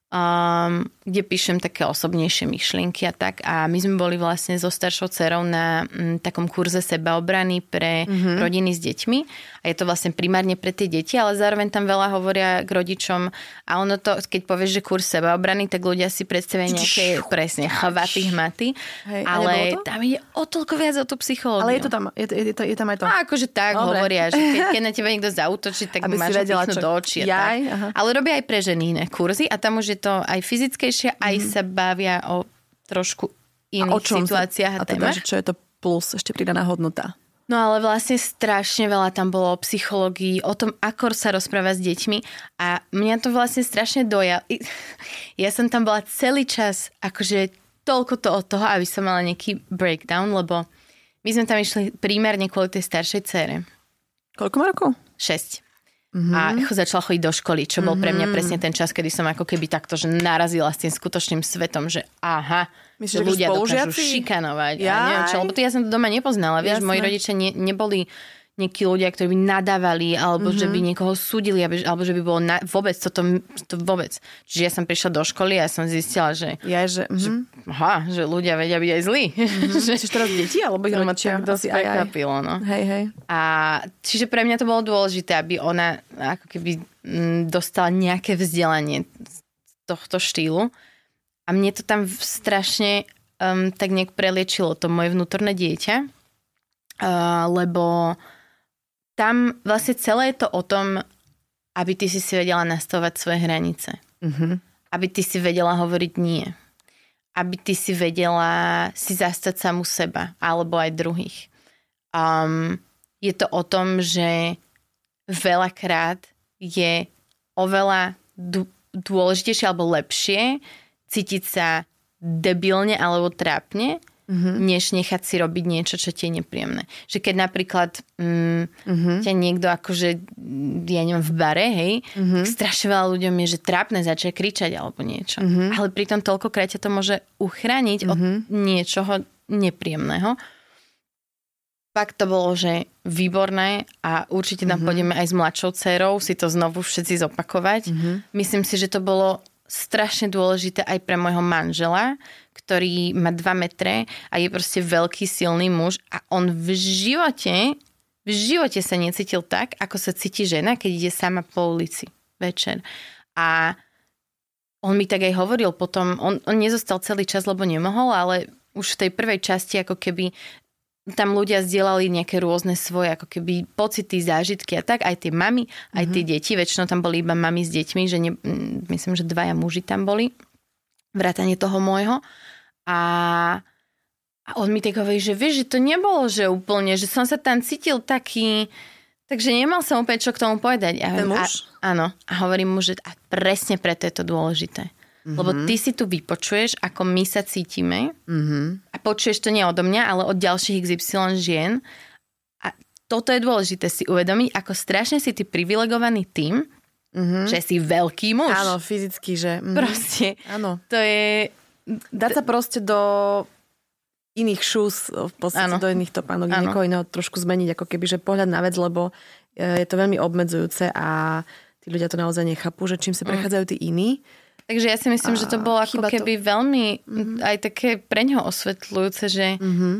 kde píšem také osobnejšie myšlienky a tak. A my sme boli vlastne so staršou dcerou na takom kurze sebaobrany pre rodiny s deťmi. A je to vlastne primárne pre tie deti, ale zároveň tam veľa hovoria k rodičom. A ono to, keď povieš, že kurz sebaobrany, tak ľudia si predstavia nejaké presne chvaty, hmaty. Ale tam ide o toľko viac o tú psychológiu. Ale je to tam, je tam aj to. A akože tak hovoria, že keď na teba niekto zaútočí, tak máš pichnúť do očí. Ale robia aj pre ženy iné kurzy a tam už je to aj fyzickejšie, aj sa bavia o trošku iných situáciách a témach. Čo je to plus, ešte pridaná hodnota? No ale vlastne strašne veľa tam bolo o psychológii, o tom, ako sa rozpráva s deťmi a mňa to vlastne strašne dojalo. Ja som tam bola celý čas, akože toľko to od toho, aby som mala nejaký breakdown, lebo my sme tam išli primárne kvôli tej staršej dcére. Koľko má rokov? 6. A začala chodiť do školy, čo bol pre mňa presne ten čas, kedy som ako keby takto, že narazila s tým skutočným svetom, že aha, myslíš, že ľudia dokážu šikanovať. A neviem čo, lebo to ja som to doma nepoznala. Vieš, moji rodičia neboli nejakí ľudia, ktorí by nadávali, alebo že by niekoho súdili, alebo že by bolo vôbec toto vôbec. Čiže ja som prišla do školy a ja som zistila, že že ľudia vedia byť aj zlí. Čiže teraz deti, alebo ich rodičia? To dosť prekvapilo, no. Hej. A čiže pre mňa to bolo dôležité, aby ona ako keby dostala nejaké vzdelanie z tohto štýlu. A mne to tam strašne tak nejak preliečilo to moje vnútorné dieťa, lebo tam vlastne celé je to o tom, aby ty si vedela nastavovať svoje hranice. Aby ty si vedela hovoriť nie. Aby ty si vedela si zastať samu seba, alebo aj druhých. Je to o tom, že veľakrát je oveľa dôležitejšie alebo lepšie cítiť sa debilne alebo trápne, než nechať si robiť niečo, čo ti je nepríjemné. Že keď napríklad ťa niekto akože, ja neviem, v bare, hej, strašne veľa ľuďom je, že trápne začne kričať alebo niečo. Ale pritom toľkokrát ťa to môže uchrániť od niečoho nepríjemného. Fakt to bolo, že výborné a určite tam pôjdeme aj s mladšou dcerou si to znovu všetci zopakovať. Myslím si, že to bolo strašne dôležité aj pre môjho manžela, ktorý má 2 metre a je proste veľký, silný muž a on v živote sa necítil tak, ako sa cíti žena, keď ide sama po ulici večer. A on mi tak aj hovoril potom, on nezostal celý čas, lebo nemohol, ale už v tej prvej časti ako keby tam ľudia zdieľali nejaké rôzne svoje ako keby pocity, zážitky a tak, aj tie mamy, aj tie deti, väčšinou tam boli iba mamy s deťmi, že myslím, že 2 muži tam boli, vrátane toho môjho a on mi tak hovorí, že vieš, že to nebolo, že úplne, že som sa tam cítil taký, takže nemal som úplne čo k tomu povedať. Ten muž? Áno, a hovorím mu, že a presne preto je to dôležité. Lebo ty si tu vypočuješ, ako my sa cítime a počuješ to nie odo mňa, ale od ďalších XY žien. A toto je dôležité si uvedomiť, ako strašne si ty privilegovaný tým, že si veľký muž. Áno, fyzicky, že... Proste. Áno. To je... Dať sa proste do iných šús, v podstate do iných topánok, niekoho iného trošku zmeniť, ako keby, že pohľad na vec, lebo je to veľmi obmedzujúce a tí ľudia to naozaj nechápu, že čím sa prechádzajú tí iní. Takže ja si myslím, že to bolo ako keby veľmi aj také pre ňoho osvetľujúce, že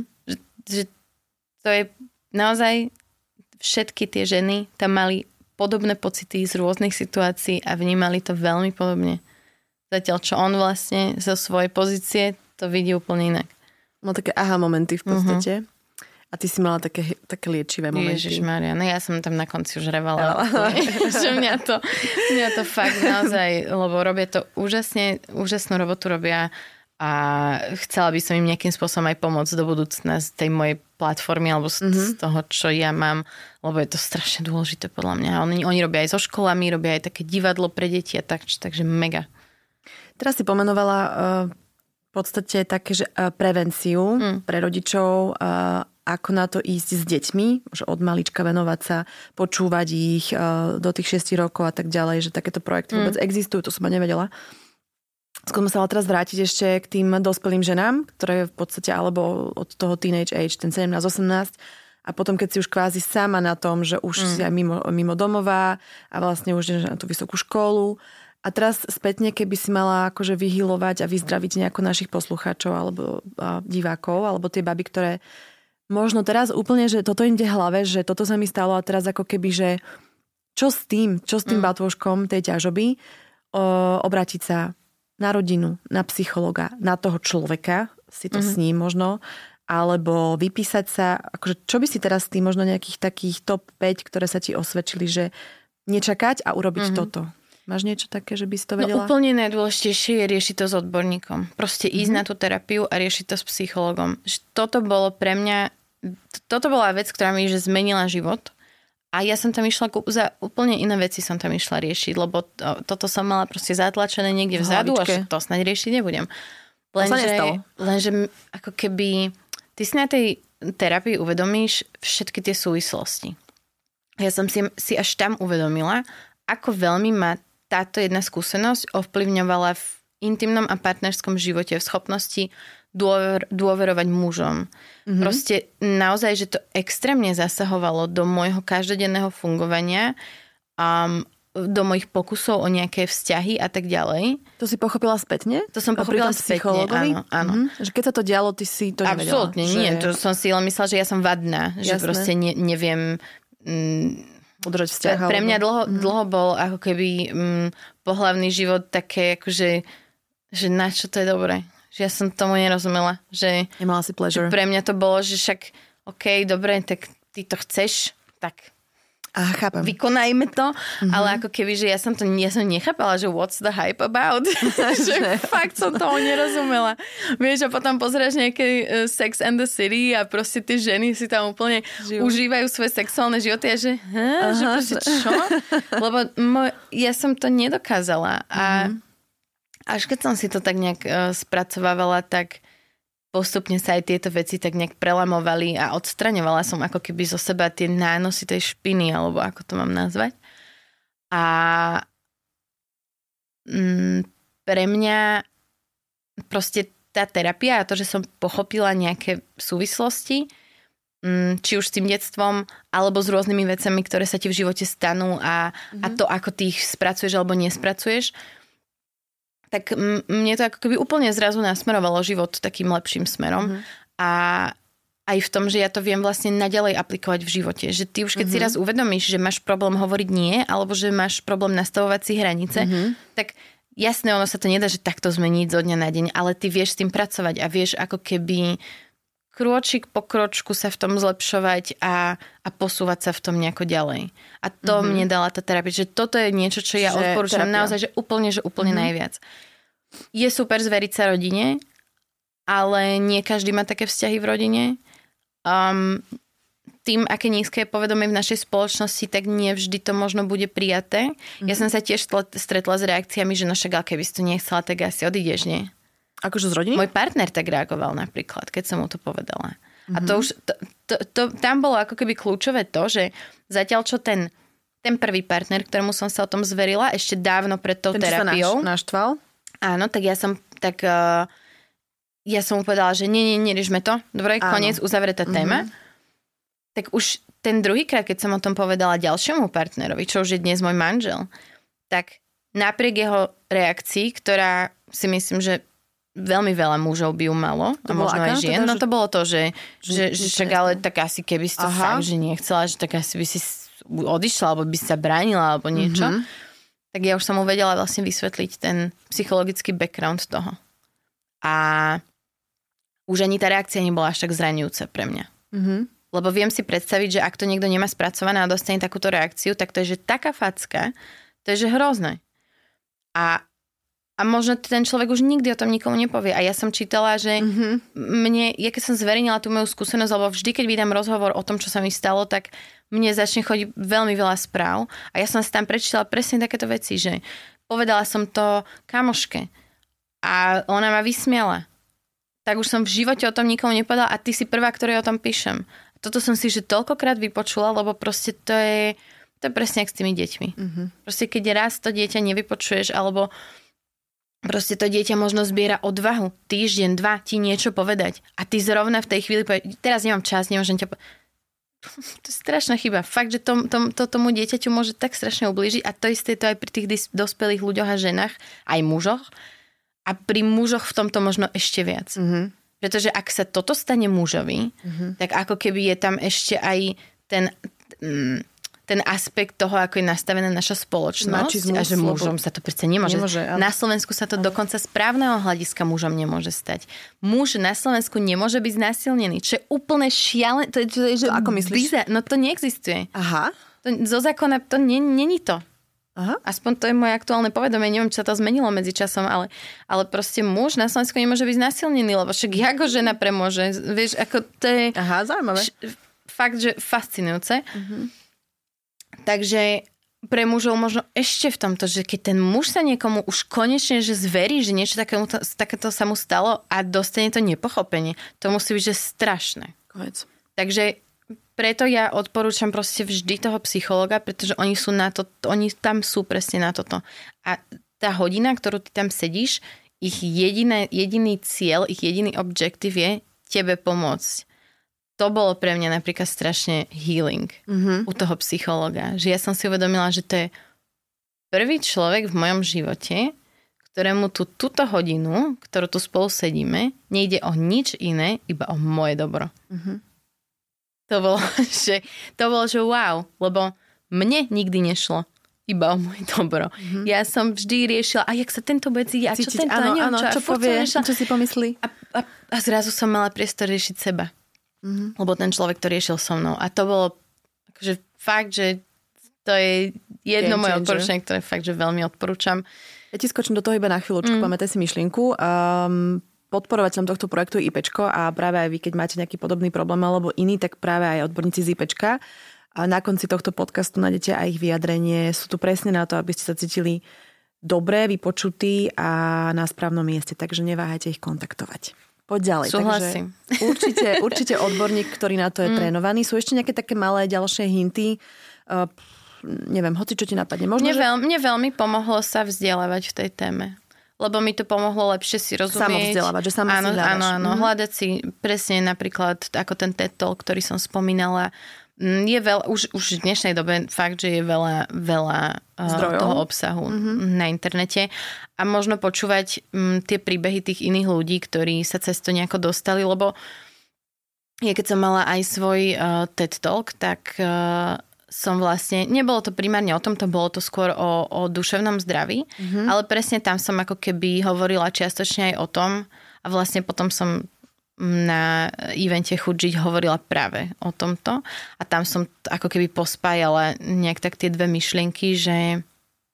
to je naozaj všetky tie ženy tam mali podobné pocity z rôznych situácií a vnímali to veľmi podobne. Zatiaľ, čo on vlastne zo svojej pozície to vidí úplne inak. Mal také aha momenty v podstate. A ty si mala také liečivé momenty. Ježišmaria, no ja som tam na konci už revala. Že mňa to fakt naozaj, lebo robia to úžasnú robotu robia a chcela by som im nejakým spôsobom aj pomôcť do budúcna z tej mojej platformy alebo z toho, čo ja mám, lebo je to strašne dôležité podľa mňa. Oni robia aj so školami, robia aj také divadlo pre deti a takže mega. Teraz si pomenovala v podstate také, že prevenciu pre rodičov, ako na to ísť s deťmi, že od malička venovať sa, počúvať ich do tých 6 rokov a tak ďalej, že takéto projekty vôbec existujú, to som ma nevedela. Skúsme sa ale teraz vrátiť ešte k tým dospelým ženám, ktoré v podstate, alebo od toho teenage age, ten 17-18, a potom keď si už kvázi sama na tom, že už si aj mimo domova a vlastne už na tú vysokú školu. A teraz spätne, keby si mala akože vyhylovať a vyzdraviť nejako našich poslucháčov alebo divákov, alebo tie baby, ktoré možno teraz úplne, že toto im ide hlave, že toto sa mi stalo a teraz ako keby, že čo s tým batôžkom tej ťažoby, obrátiť sa na rodinu, na psychologa, na toho človeka, si to s ním možno, alebo vypísať sa, akože čo by si teraz tým možno nejakých takých top 5, ktoré sa ti osvedčili, že nečakať a urobiť toto. Máš niečo také, že by si to vedela? No úplne najdôležitejšie je riešiť to s odborníkom. Proste ísť na tú terapiu a riešiť to s psychologom. Toto bolo pre mňa, toto bola vec, ktorá mi že zmenila život. A ja som tam išla za úplne iné veci som tam išla riešiť, lebo toto som mala proste zatlačené niekde vzadu a to snáď riešiť nebudem. Lenže ako keby ty si na tej terapii uvedomíš všetky tie súvislosti. Ja som si až tam uvedomila, ako veľmi ma táto jedna skúsenosť ovplyvňovala v intimnom a partnerskom živote, v schopnosti dôverovať mužom. Proste naozaj, že to extrémne zasahovalo do môjho každodenného fungovania, do mojich pokusov o nejaké vzťahy a tak ďalej. To si pochopila spätne? To som pochopila spätne, áno. Že keď sa to dialo, ty si to nevedela? Absolútne nie. To som si len myslela, že ja som vadná. Jasné. Že proste neviem udržať vzťah. Pre mňa dlho bol ako keby pohlavný život také akože, že na čo to je dobré. Že ja som tomu nerozumela. Že nemala si pleasure. Pre mňa to bolo, že však OK, dobre, tak ty to chceš, tak chápem. Vykonajme to, ale ako keby, že ja som nechápala, že what's the hype about? Že fakt som toho nerozumela. Vieš, a potom pozrieš nejaké Sex and the City a proste tie ženy si tam úplne užívajú svoje sexuálne životy a že proste čo? Lebo ja som to nedokázala a až keď som si to tak nejak spracovávala, tak postupne sa aj tieto veci tak nejak prelamovali a odstraňovala som ako keby zo seba tie nánosy tej špiny, alebo ako to mám nazvať. A pre mňa proste tá terapia a to, že som pochopila nejaké súvislosti, či už s tým detstvom, alebo s rôznymi vecami, ktoré sa ti v živote stanú a to, ako ty ich spracuješ alebo nespracuješ, tak mne to ako keby úplne zrazu nasmerovalo život takým lepším smerom. A aj v tom, že ja to viem vlastne naďalej aplikovať v živote. Že ty už keď si raz uvedomíš, že máš problém hovoriť nie, alebo že máš problém nastavovať si hranice, tak jasné, ono sa to nedá, že takto zmeniť zo dňa na deň, ale ty vieš s tým pracovať a vieš ako keby krôčik po kročku sa v tom zlepšovať a posúvať sa v tom nejako ďalej. A to mne dala tá terapia. Že toto je niečo, čo ja odporúčam naozaj, že úplne najviac. Je super zveriť sa rodine, ale nie každý má také vzťahy v rodine. Tým, aké nízke je povedomie v našej spoločnosti, tak nie vždy to možno bude prijaté. Ja som sa tiež stretla s reakciami, že no však, ale keby si to nechcela, tak asi odídeš, nie? Akože z rodiny? Môj partner tak reagoval napríklad, keď som mu to povedala. A to už, tam bolo ako keby kľúčové to, že zatiaľ čo ten prvý partner, ktorému som sa o tom zverila, ešte dávno pred tou terapiou. Ten, čo sa naštval? Áno, tak ja som mu povedala, že nie, riešme to. Dobre, koniec, uzavretá téma. Tak už ten druhýkrát, keď som o tom povedala ďalšiemu partnerovi, čo už je dnes môj manžel, tak napriek jeho reakcii, ktorá si myslím, že veľmi veľa mužov by ju malo, a možno aj žien. No to bolo to, že však ale tak asi keby si to fakt, že nechcela, že tak asi by si odišla, alebo by si sa bránila, alebo niečo. Tak ja už som mu vedela vlastne vysvetliť ten psychologický background toho. A už ani tá reakcia nebola až tak zraňujúca pre mňa. Lebo viem si predstaviť, že ak to niekto nemá spracované a dostane takúto reakciu, tak to je, že taká facka, to je, že hrozné. A možno ten človek už nikdy o tom nikomu nepovie. A ja som čítala, že keď som zverejnila tú moju skúsenosť, lebo vždy, keď vydám rozhovor o tom, čo sa mi stalo, tak mne začne chodiť veľmi veľa správ. A ja som si tam prečítala presne takéto veci, že povedala som to kamoške a ona ma vysmiala. Tak už som v živote o tom nikomu nepovedala a ty si prvá, ktorej o tom píšem. Toto som si že toľkokrát vypočula, lebo proste to je presne jak s tými deťmi. Proste keď raz to dieťa nevypočuješ, alebo proste to dieťa možno zbiera odvahu týždeň, 2 ti niečo povedať a ty zrovna v tej chvíli povedať, teraz nemám čas, nemôžem ťa To je strašná chyba. Fakt, že tomu dieťaťu môže tak strašne ublížiť a to isté to aj pri tých dospelých ľuďoch a ženách, aj mužoch a pri mužoch v tomto možno ešte viac. Pretože ak sa toto stane mužovi, tak ako keby je tam ešte aj ten aspekt toho, ako je nastavená naša spoločnosť. Mačizmus, a že mužom sa to predsa nemôže. Na Slovensku sa to dokonca z právneho hľadiska mužom nemôže stať. Muž na Slovensku nemôže byť znásilnený, čo je úplne šialené. Ako myslíš? No to neexistuje. Aha. Zo zákona to není to. Aha. Aspoň to je moje aktuálne povedomie. Neviem, či sa to zmenilo medzi časom, ale proste muž na Slovensku nemôže byť znásilnený, lebo však ako žena premôže. Vieš, ako to je... Aha, zaujímavé. Fakt, že fascinujúce. Takže pre mužov možno ešte v tomto, že keď ten muž sa niekomu už konečne že zverí, že niečo takéto sa mu stalo a dostane to nepochopenie, to musí byť že strašné. Konec. Takže preto ja odporúčam proste vždy toho psychologa, pretože oni sú na to, oni tam sú presne na toto. A tá hodina, ktorú ty tam sedíš, ich jediný cieľ, ich jediný objektív je tebe pomôcť. To bolo pre mňa napríklad strašne healing u toho psychologa. Že ja som si uvedomila, že to je prvý človek v mojom živote, ktorému túto hodinu, ktorú tu spolu sedíme, nejde o nič iné, iba o moje dobro. To bolo, že wow, lebo mne nikdy nešlo iba o moje dobro. Ja som vždy riešila, a jak sa tento bude cítiť, a čo tento, áno, čo povie, čo si pomyslí. A zrazu som mala priestor riešiť seba. Lebo ten človek to riešil so mnou. A to bolo akože fakt, že to je jedno moje odporúčanie, ktoré fakt, že veľmi odporúčam. Ja ti skočím do toho iba na chvíľočku, pamätaj si myšlienku. Podporovateľom tohto projektu je IPčko a práve aj vy, keď máte nejaký podobný problém alebo iný, tak práve aj odborníci z IPčka. A na konci tohto podcastu nájdete aj ich vyjadrenie. Sú tu presne na to, aby ste sa cítili dobre, vypočutí a na správnom mieste, takže neváhajte ich kontaktovať. Poď ďalej. Súhlasím. Takže určite odborník, ktorý na to je trénovaný. Sú ešte nejaké také malé ďalšie hinty? Neviem, hoci čo ti napadne. Mne veľmi pomohlo sa vzdelávať v tej téme. Lebo mi to pomohlo lepšie si rozumieť. Samovzdelávať, že sama si hľadaš. Áno, hľadať si presne napríklad ako ten TED Talk, ktorý som spomínala. Je veľa, už v dnešnej dobe fakt, že je veľa toho obsahu na internete a možno počúvať tie príbehy tých iných ľudí, ktorí sa cez to nejako dostali, lebo ja keď som mala aj svoj TED Talk, tak som vlastne, nebolo to primárne o tom, to bolo to skôr o duševnom zdraví, ale presne tam som ako keby hovorila čiastočne aj o tom a vlastne potom som na evente Chuť žiť hovorila práve o tomto a tam som ako keby pospájala nejak tak tie dve myšlienky, že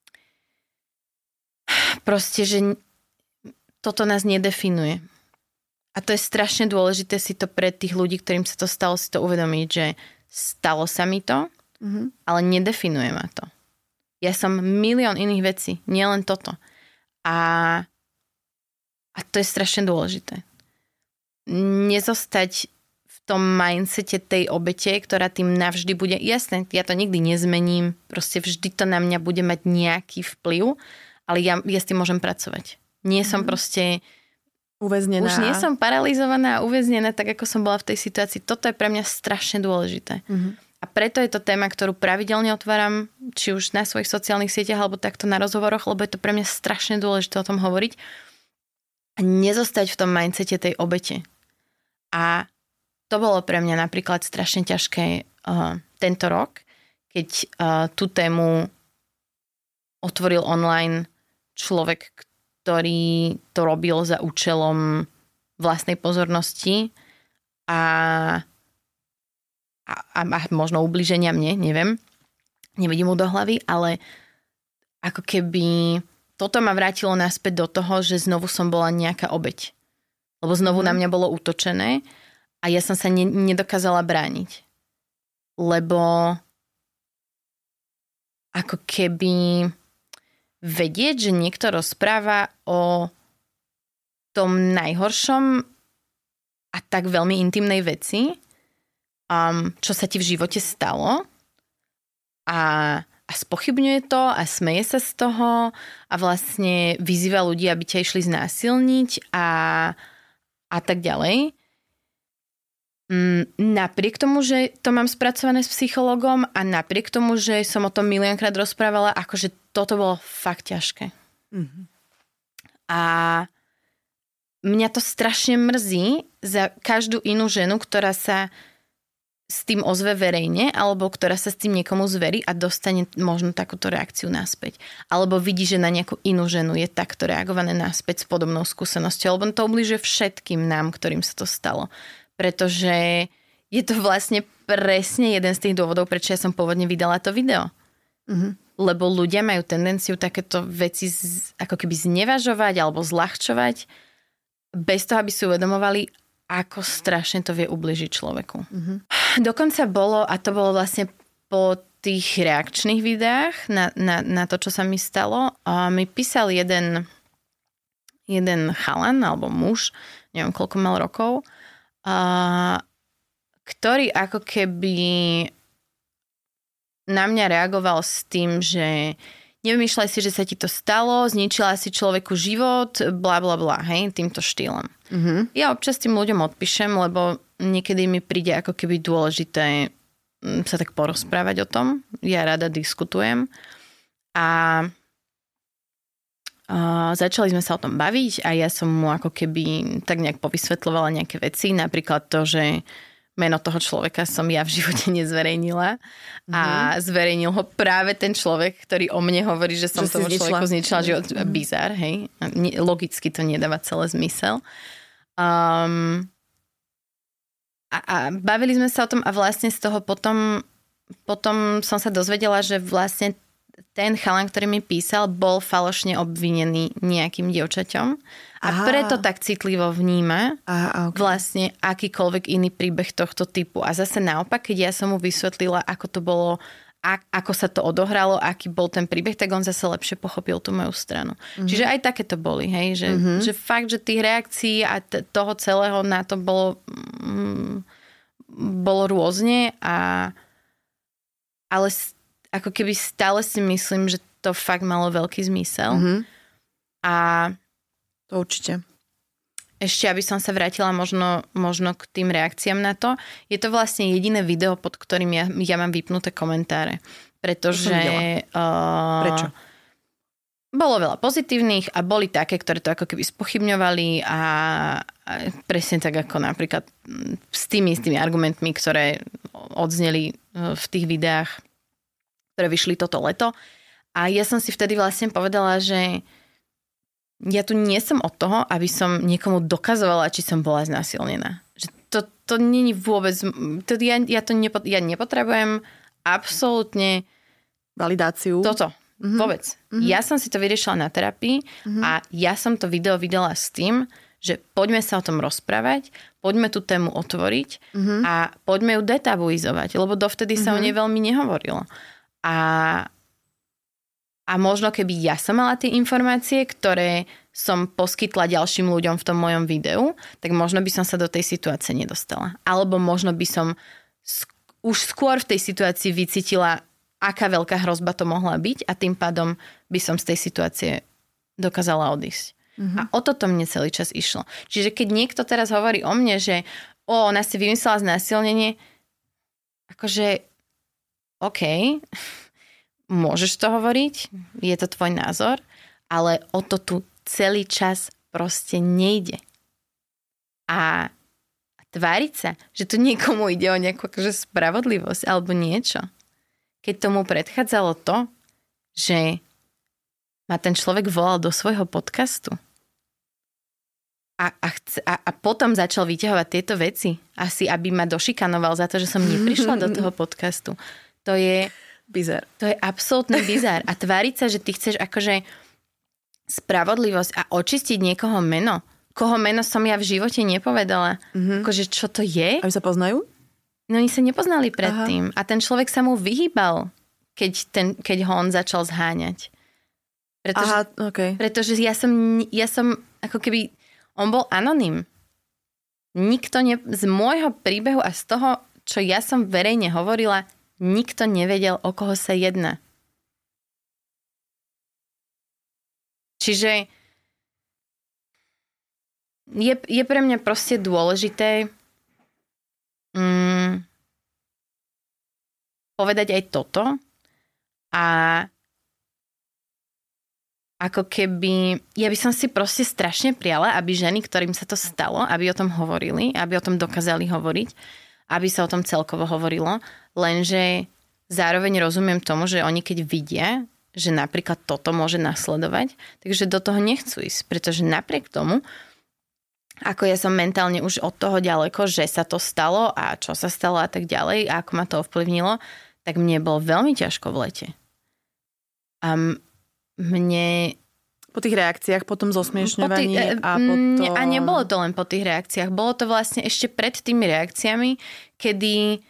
proste, že toto nás nedefinuje. A to je strašne dôležité si to pre tých ľudí, ktorým sa to stalo, si to uvedomiť, že stalo sa mi to, ale nedefinuje ma to. Ja som milión iných vecí, nielen toto. A to je strašne dôležité. Nezostať v tom mindsete tej obete, ktorá tým navždy bude, jasné, ja to nikdy nezmením, proste vždy to na mňa bude mať nejaký vplyv, ale ja s tým môžem pracovať. Nie som proste uväznená. Už nie som paralizovaná a uväznená, tak ako som bola v tej situácii. Toto je pre mňa strašne dôležité. A preto je to téma, ktorú pravidelne otváram, či už na svojich sociálnych sieťach, alebo takto na rozhovoroch, lebo je to pre mňa strašne dôležité o tom hovoriť. A nezostať v tom mindsete tej obete. A to bolo pre mňa napríklad strašne ťažké tento rok, keď tú tému otvoril online človek, ktorý to robil za účelom vlastnej pozornosti a a možno ubliženia mne, neviem. Nevidím mu do hlavy, ale ako keby toto ma vrátilo naspäť do toho, že znovu som bola nejaká obeť. Lebo znovu na mňa bolo útočené a ja som sa nedokázala brániť. Lebo ako keby vedieť, že niekto rozpráva o tom najhoršom a tak veľmi intimnej veci, čo sa ti v živote stalo a spochybňuje to a smeje sa z toho a vlastne vyzýva ľudí, aby ťa išli znásilniť a tak ďalej. Napriek tomu, že to mám spracované s psychologom a napriek tomu, že som o tom miliónkrát rozprávala, akože toto bolo fakt ťažké. Mm-hmm. A mňa to strašne mrzí za každú inú ženu, ktorá sa s tým ozve verejne, alebo ktorá sa s tým niekomu zverí a dostane možno takúto reakciu naspäť. Alebo vidí, že na nejakú inú ženu je takto reagované naspäť s podobnou skúsenosťou, lebo to ubližuje všetkým nám, ktorým sa to stalo. Pretože je to vlastne presne jeden z tých dôvodov, prečo ja som pôvodne vydala to video. Mm-hmm. Lebo ľudia majú tendenciu takéto veci ako keby znevažovať alebo zľahčovať bez toho, aby si uvedomovali, ako strašne to vie ubližiť človeku. Mm-hmm. Dokonca bolo, a to bolo vlastne po tých reakčných videách na to, čo sa mi stalo, a mi písal jeden chalan alebo muž, neviem koľko mal rokov, ktorý ako keby na mňa reagoval s tým, že nevymýšľaj si, že sa ti to stalo, zničila si človeku život, bla bla bla, hej, týmto štýlom. Mm-hmm. Ja občas tým ľuďom odpíšem, lebo niekedy mi príde ako keby dôležité sa tak porozprávať o tom. Ja rada diskutujem. A začali sme sa o tom baviť a ja som mu ako keby tak nejak povysvetľovala nejaké veci, napríklad to, že meno toho človeka som ja v živote nezverejnila a zverejnil ho práve ten človek, ktorý o mne hovorí, že som tomu človeku zničila život. Bizar, hej. Logicky to nedáva celé zmysel. A bavili sme sa o tom a vlastne z toho potom som sa dozvedela, že vlastne ten chalan, ktorý mi písal, bol falošne obvinený nejakým dievčaťom a preto tak citlivo vníma vlastne akýkoľvek iný príbeh tohto typu. A zase naopak, keď ja som mu vysvetlila, ako to bolo, ako sa to odohralo, aký bol ten príbeh, tak on zase lepšie pochopil tú moju stranu. Mm-hmm. Čiže aj také to boli, hej, že fakt, že tých reakcií a toho celého na to bolo rôzne ale ako keby stále si myslím, že to fakt malo veľký zmysel. Mm-hmm. A to určite. Ešte, aby som sa vrátila možno k tým reakciám na to, je to vlastne jediné video, pod ktorým ja mám vypnuté komentáre. Pretože Prečo? Bolo veľa pozitívnych a boli také, ktoré to ako keby spochybňovali a presne tak ako napríklad s tými argumentmi, ktoré odzneli v tých videách, ktoré vyšli toto leto. A ja som si vtedy vlastne povedala, že ja tu nie som od toho, aby som niekomu dokazovala, či som bola znásilnená. Že to nie je vôbec... Ja nepotrebujem absolútne... Validáciu. Toto. Mm-hmm. Vôbec. Mm-hmm. Ja som si to vyriešila na terapii a ja som to video vydala s tým, že poďme sa o tom rozprávať, poďme tú tému otvoriť a poďme ju detabuizovať, lebo dovtedy sa o nej veľmi nehovorilo. A možno keby ja som mala tie informácie, ktoré som poskytla ďalším ľuďom v tom mojom videu, tak možno by som sa do tej situácie nedostala. Alebo možno by som už skôr v tej situácii vycítila, aká veľká hrozba to mohla byť a tým pádom by som z tej situácie dokázala odísť. A o toto mne celý čas išlo. Čiže keď niekto teraz hovorí o mne, že ona si vymyslela znásilnenie, akože OK, môžeš to hovoriť, je to tvoj názor, ale o to tu celý čas proste nejde. A tváriť sa, že tu niekomu ide o nejakú akože spravodlivosť alebo niečo. Keď tomu predchádzalo to, že ma ten človek volal do svojho podcastu A potom začal vyťahovať tieto veci. Asi, aby ma došikanoval za to, že som neprišla do toho podcastu. To je... Bizar. To je absolútne bizar. A tváriť sa, že ty chceš akože spravodlivosť a očistiť niekoho meno. Koho meno som ja v živote nepovedala. Akože čo to je? A sa poznajú? No oni sa nepoznali predtým. A ten človek sa mu vyhýbal, keď ho on začal zháňať. Pretože ja som ako keby... On bol anonym. Nikto z môjho príbehu a z toho, čo ja som verejne hovorila, nikto nevedel, o koho sa jedná. Čiže je pre mňa proste dôležité povedať aj toto a ako keby, ja by som si proste strašne priala, aby ženy, ktorým sa to stalo, aby o tom hovorili, aby o tom dokázali hovoriť, aby sa o tom celkovo hovorilo, lenže zároveň rozumiem tomu, že oni keď vidia, že napríklad toto môže nasledovať, takže do toho nechcú ísť, pretože napriek tomu, ako ja som mentálne už od toho ďaleko, že sa to stalo a čo sa stalo a tak ďalej a ako ma to ovplyvnilo, tak mne bolo veľmi ťažko v lete. A mne... Po tých reakciách, potom zosmiešňovaní a potom... A nebolo to len po tých reakciách. Bolo to vlastne ešte pred tými reakciami, kedy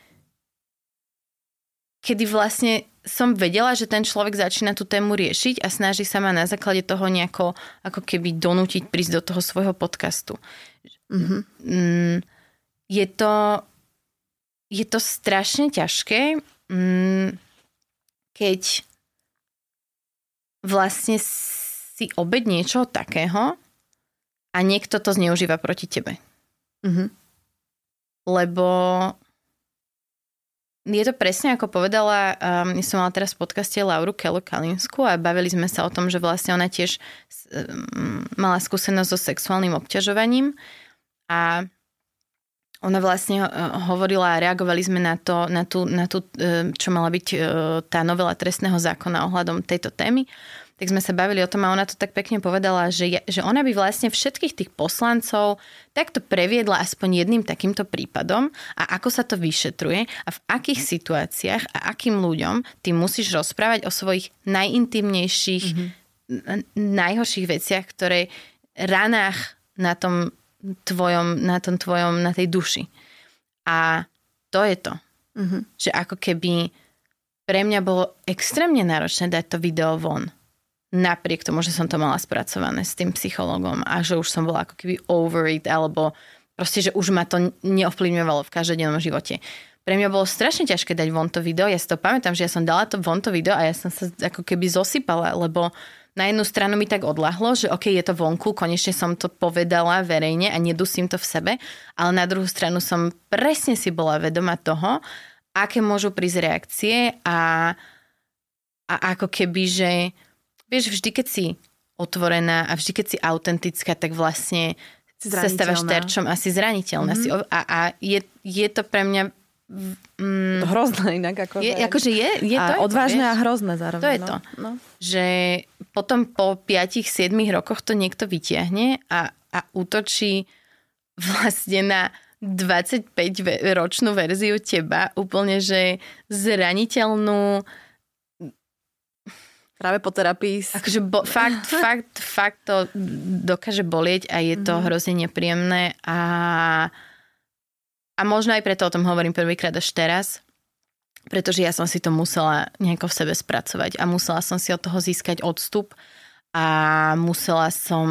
vlastne som vedela, že ten človek začína tú tému riešiť a snaží sa ma na základe toho nejako ako keby donútiť prísť do toho svojho podcastu. Je to strašne ťažké, keď vlastne si obeť niečoho takého a niekto to zneužíva proti tebe. Lebo je to presne ako povedala, ja som mala teraz v podcaste Lauru Kelu Kalinsku a bavili sme sa o tom, že vlastne ona tiež mala skúsenosť so sexuálnym obťažovaním a ona vlastne hovorila a reagovali sme na tú, čo mala byť tá novela trestného zákona ohľadom tejto témy. Tak sme sa bavili o tom a ona to tak pekne povedala, že ona by vlastne všetkých tých poslancov takto previedla aspoň jedným takýmto prípadom a ako sa to vyšetruje a v akých situáciách a akým ľuďom ty musíš rozprávať o svojich najintimnejších, najhorších veciach, ktoré ranách na tej duši. A to je to. Že ako keby pre mňa bolo extrémne náročné dať to video von. Napriek tomu, že som to mala spracované s tým psychologom a že už som bola ako keby over it, alebo proste, že už ma to neovplyvňovalo v každodennom živote. Pre mňa bolo strašne ťažké dať von to video. Ja si to pamätám, že ja som dala to von to video a ja som sa ako keby zosypala, lebo na jednu stranu mi tak odľahlo, že okej, je to vonku, konečne som to povedala verejne a nedusím to v sebe, ale na druhú stranu som presne si bola vedomá toho, aké môžu prísť reakcie a ako keby, že vieš, vždy, keď si otvorená a vždy, keď si autentická, tak vlastne sa stávaš terčom a si zraniteľná. A je to pre mňa... To hrozné inak. Akože je to. A odvážne vieš? A hrozné zároveň. To je to. No. Že potom po 5-7 rokoch to niekto vytiahne a útočí vlastne na 25-ročnú verziu teba, úplne, že zraniteľnú. Práve po terapii. Akože fakt to dokáže bolieť a je to hrozne nepríjemné a možno aj preto o tom hovorím prvýkrát až teraz, pretože ja som si to musela nejako v sebe spracovať a musela som si od toho získať odstup a musela som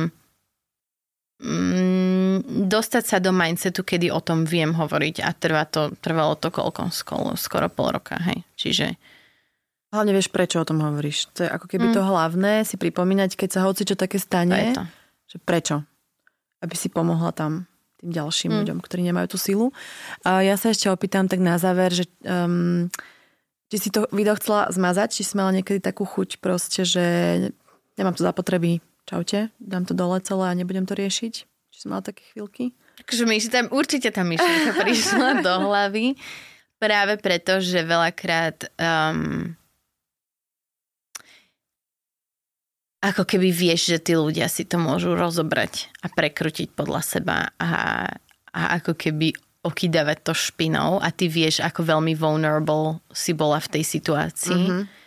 dostať sa do mindsetu, kedy o tom viem hovoriť a trvalo to koľko? Skoro pol roka, hej. Čiže hlavne vieš, prečo o tom hovoríš. To je ako keby to hlavné si pripomínať, keď sa hocičo také stane, že prečo? Aby si pomohla tam tým ďalším ľuďom, ktorí nemajú tú silu. A ja sa ešte opýtam tak na záver, že či si to video chcela zmazať, či si mala niekedy takú chuť proste, že nemám to zapotreby, čaute, dám to dole celé a nebudem to riešiť. Či si mala také chvíľky? Takže určite tá myšlienka prišla do hlavy. Práve preto, že veľakrát ako keby vieš, že tí ľudia si to môžu rozobrať a prekrutiť podľa seba a ako keby okydávať to špinou a ty vieš, ako veľmi vulnerable si bola v tej situácii.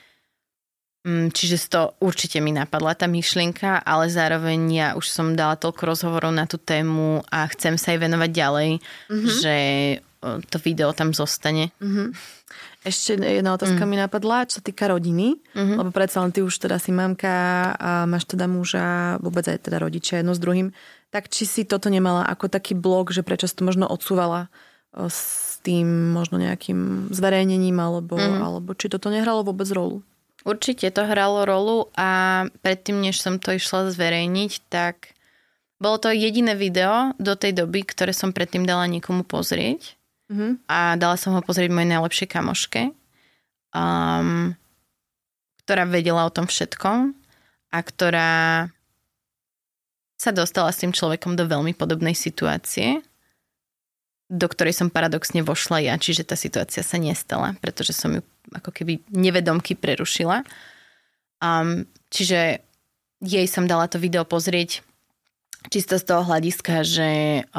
Čiže to určite mi napadla tá myšlienka, ale zároveň ja už som dala toľko rozhovorov na tú tému a chcem sa jej venovať ďalej, že to video tam zostane. Ešte jedna otázka mi napadla, čo sa týka rodiny, lebo predsa len ty už teda si mamka a máš teda muža, vôbec aj teda rodičia jedno s druhým, tak či si toto nemala ako taký blok, že prečo si to možno odsúvala s tým možno nejakým zverejnením, alebo či toto nehralo vôbec rolu? Určite to hralo rolu a predtým, než som to išla zverejniť, tak bolo to jediné video do tej doby, ktoré som predtým dala niekomu pozrieť. A dala som ho pozrieť mojej najlepšej kamoške, ktorá vedela o tom všetkom a ktorá sa dostala s tým človekom do veľmi podobnej situácie, do ktorej som paradoxne vošla ja, čiže tá situácia sa nestala, pretože som ju ako keby nevedomky prerušila. Čiže jej som dala to video pozrieť čisto z toho hľadiska, že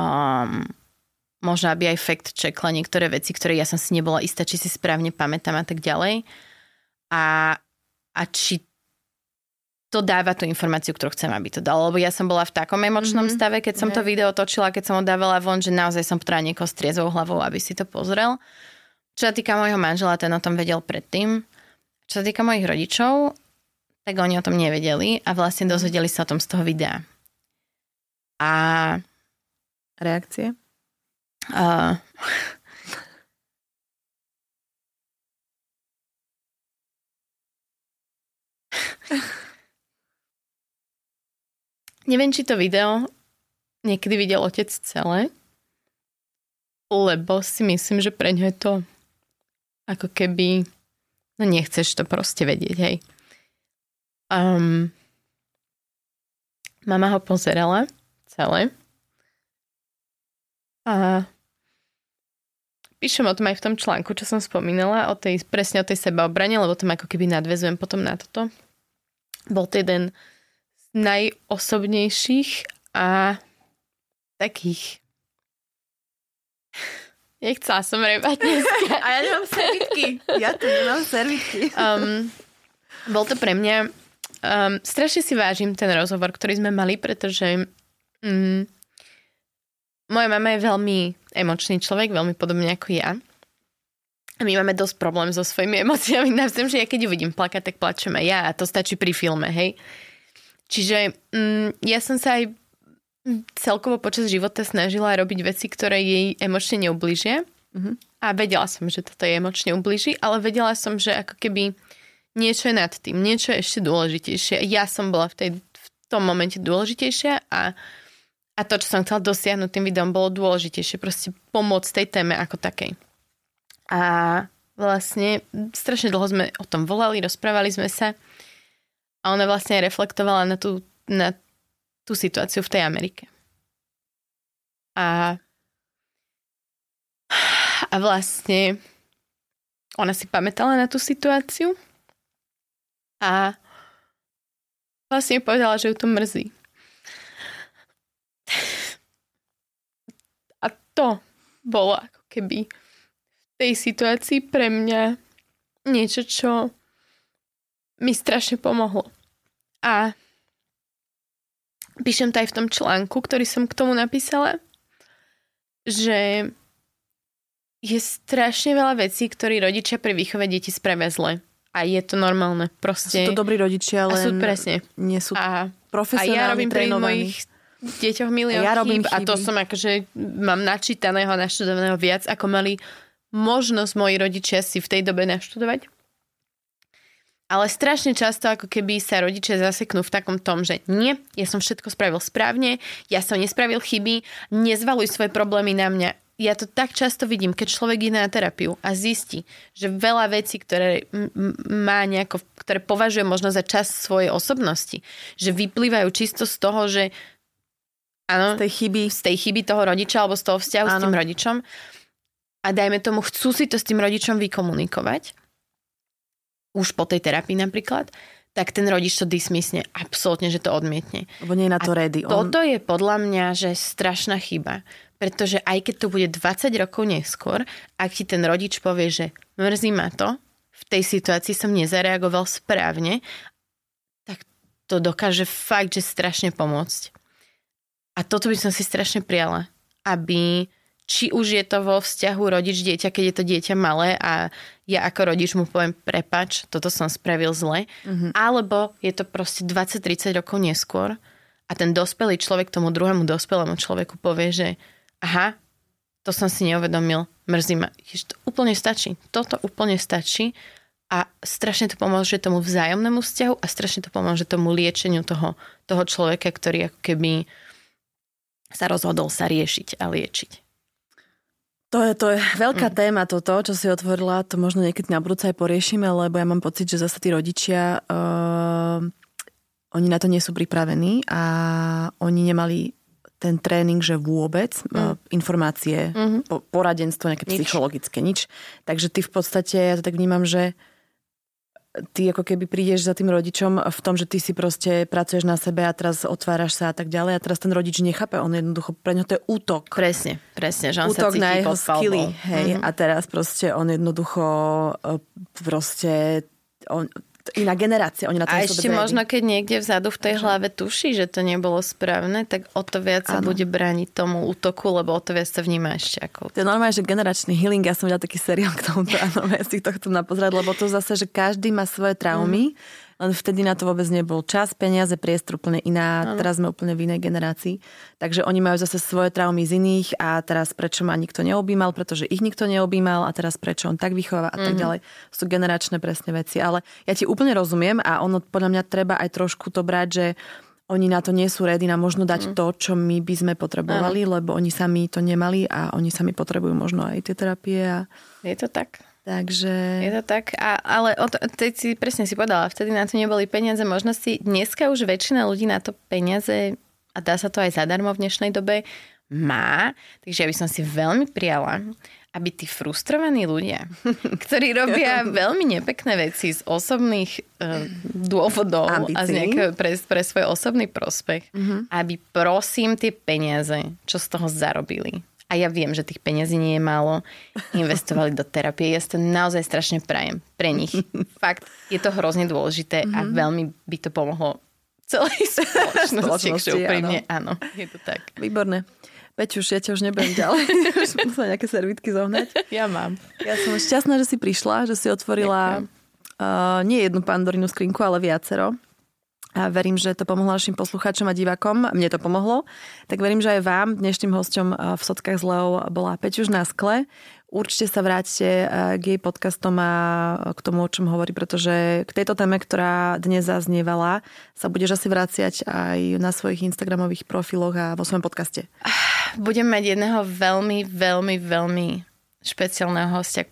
možno aby aj fact checkla niektoré veci, ktoré ja som si nebola istá, či si správne pamätám a tak ďalej. A či to dáva tú informáciu, ktorú chcem, aby to dalo. Lebo ja som bola v takom emočnom stave, keď som to video točila, keď som ho dávala von, že naozaj som potrebovala niekoho s triezvou hlavou, aby si to pozrel. Čo sa týka môjho manžela, ten o tom vedel predtým. Čo sa týka mojich rodičov, tak oni o tom nevedeli a vlastne dozvedeli sa o tom z toho videa. A reakcie? Neviem, či to video niekedy videl otec celé, lebo si myslím, že pre ňo je to ako keby nechceš to proste vedieť, hej. Mama ho pozerala celé a píšem o tom aj v tom článku, čo som spomínala, presne o tej sebaobrane, lebo tam ako keby nadväzujem potom na toto. Bol to jeden z najosobnejších a takých... Nechcela som rebať dneska. A ja nemám servitky. Ja tu nemám servitky. Bol to pre mňa... strašne si vážim ten rozhovor, ktorý sme mali, pretože moja mama je veľmi emočný človek, veľmi podobne ako ja. A my máme dosť problém so svojimi emóciami. Navzem, že ja keď ju vidím plakať, tak plačem aj ja a to stačí pri filme, hej. Čiže ja som sa aj celkovo počas života snažila robiť veci, ktoré jej emočne neublížia. A vedela som, že toto jej emočne ublíži, ale vedela som, že ako keby niečo je nad tým, niečo je ešte dôležitejšie. Ja som bola v tom momente dôležitejšia a to, čo som chcela dosiahnuť tým videom, bolo dôležitejšie. Proste pomôcť tej téme ako takej. A vlastne strašne dlho sme o tom volali, rozprávali sme sa a ona vlastne reflektovala na tú situáciu v tej Amerike. A vlastne ona si pamätala na tú situáciu a vlastne povedala, že ju to mrzí. A to bolo ako keby v tej situácii pre mňa niečo, čo mi strašne pomohlo. A píšem to aj v tom článku, ktorý som k tomu napísala, že je strašne veľa vecí, ktoré rodičia pri výchove detí spravia zle. A je to normálne. Proste. Sú to dobrí rodičia, len sú, presne. Nie sú A profesionálne ja robím pri trénovaní. mojich deťoch milión chýb a to som akože mám načítaného, naštudovaného viac, ako mali možnosť moji rodičia si v tej dobe naštudovať. Ale strašne často ako keby sa rodičia zaseknú v takom tom, že nie, ja som všetko spravil správne, ja som nespravil chyby, nezvaluj svoje problémy na mňa. Ja to tak často vidím, keď človek ide na terapiu a zistí, že veľa vecí, ktoré má nejako, ktoré považuje možno za časť svojej osobnosti, že vyplývajú čisto z toho, že áno, z tej chyby toho rodiča alebo z toho vzťahu s tým rodičom a dajme tomu, chcú si to s tým rodičom vykomunikovať, už po tej terapii napríklad, tak ten rodič to dismissne. Absolútne, že to odmietne. Lebo nie je na to ready. Toto je podľa mňa, že strašná chyba. Pretože aj keď to bude 20 rokov neskôr, ak ti ten rodič povie, že mrzí ma to, v tej situácii som nezareagoval správne, tak to dokáže fakt, že strašne pomôcť. A toto by som si strašne prijala. Aby, či už je to vo vzťahu rodič-dieťa, keď je to dieťa malé a ja ako rodič mu poviem prepáč, toto som spravil zle, alebo je to proste 20-30 rokov neskôr a ten dospelý človek tomu druhému dospelému človeku povie, že aha, to som si neuvedomil, mrzí ma. To úplne stačí. Toto úplne stačí a strašne to pomôže tomu vzájomnému vzťahu a strašne to pomôže tomu liečeniu toho človeka, ktorý ako keby sa rozhodol sa riešiť a liečiť. To je veľká téma toto, čo si otvorila, to možno niekedy na budúce aj poriešime, lebo ja mám pocit, že zase tí rodičia, oni na to nie sú pripravení a oni nemali ten tréning, že vôbec informácie, poradenstvo, nejaké psychologické, nič. Takže ty v podstate, ja to tak vnímam, že ty ako keby prídeš za tým rodičom v tom, že ty si proste pracuješ na sebe a teraz otváraš sa a tak ďalej a teraz ten rodič nechápe, on jednoducho, pre ňo to je útok. Presne, že on útok sa cíti na jeho skilly, hej, a teraz proste on jednoducho iná generácia. Oni na to a ešte možno, keď niekde vzadu v tej hlave tuší, že to nebolo správne, tak o to viac sa bude brániť tomu útoku, lebo o to viac sa vníma ešte ako. To je normálne, že generačný healing, ja som videla taký seriál k tomuto, áno, ja si to chcem napozerať, lebo to zase, že každý má svoje traumy, len vtedy na to vôbec nebol čas, peniaze, priestor úplne iná, teraz sme úplne v inej generácii. Takže oni majú zase svoje traumy z iných a teraz prečo ma nikto neobjímal, pretože ich nikto neobjímal a teraz prečo on tak vychováva a tak ďalej. Sú generačné presne veci, ale ja ti úplne rozumiem a ono podľa mňa treba aj trošku to brať, že oni na to nie sú ready na možno dať to, čo my by sme potrebovali, lebo oni sami to nemali a oni sami potrebujú možno aj tie terapie. Je to tak. Takže... Je to tak, ale teď si presne si povedala, vtedy na to neboli peniaze, možnosti. Dneska už väčšina ľudí na to peniaze, a dá sa to aj zadarmo v dnešnej dobe, má. Takže ja by som si veľmi prijala, aby tí frustrovaní ľudia, ktorí robia veľmi nepekné veci z osobných dôvodov ambícií a z nejakého pre svoj osobný prospech, aby prosím tie peniaze, čo z toho zarobili, a ja viem, že tých peniazí nie je málo, investovali do terapie. Ja si to naozaj strašne prajem pre nich. Fakt, je to hrozne dôležité a veľmi by to pomohlo celej spoločnosti. Úprimne, áno, je to tak. Výborné. Peťuš, ja ťa už nebudem ďalej. Už musím nejaké servítky zohnať. Ja mám. Ja som šťastná, že si prišla, že si otvorila nie jednu Pandorinu skrinku, ale viacero. A verím, že to pomohlo našim poslucháčom a divákom. Mne to pomohlo. Tak verím, že aj vám dnešným hosťom v Sockách s Leou bola Peťuš na skle. Určite sa vráťte k jej podcastom a k tomu, o čom hovorí, pretože k tejto téme, ktorá dnes zaznievala, sa budeš asi vraciať aj na svojich instagramových profiloch a vo svojom podcaste. Budem mať jedného veľmi, veľmi, veľmi špeciálneho hostia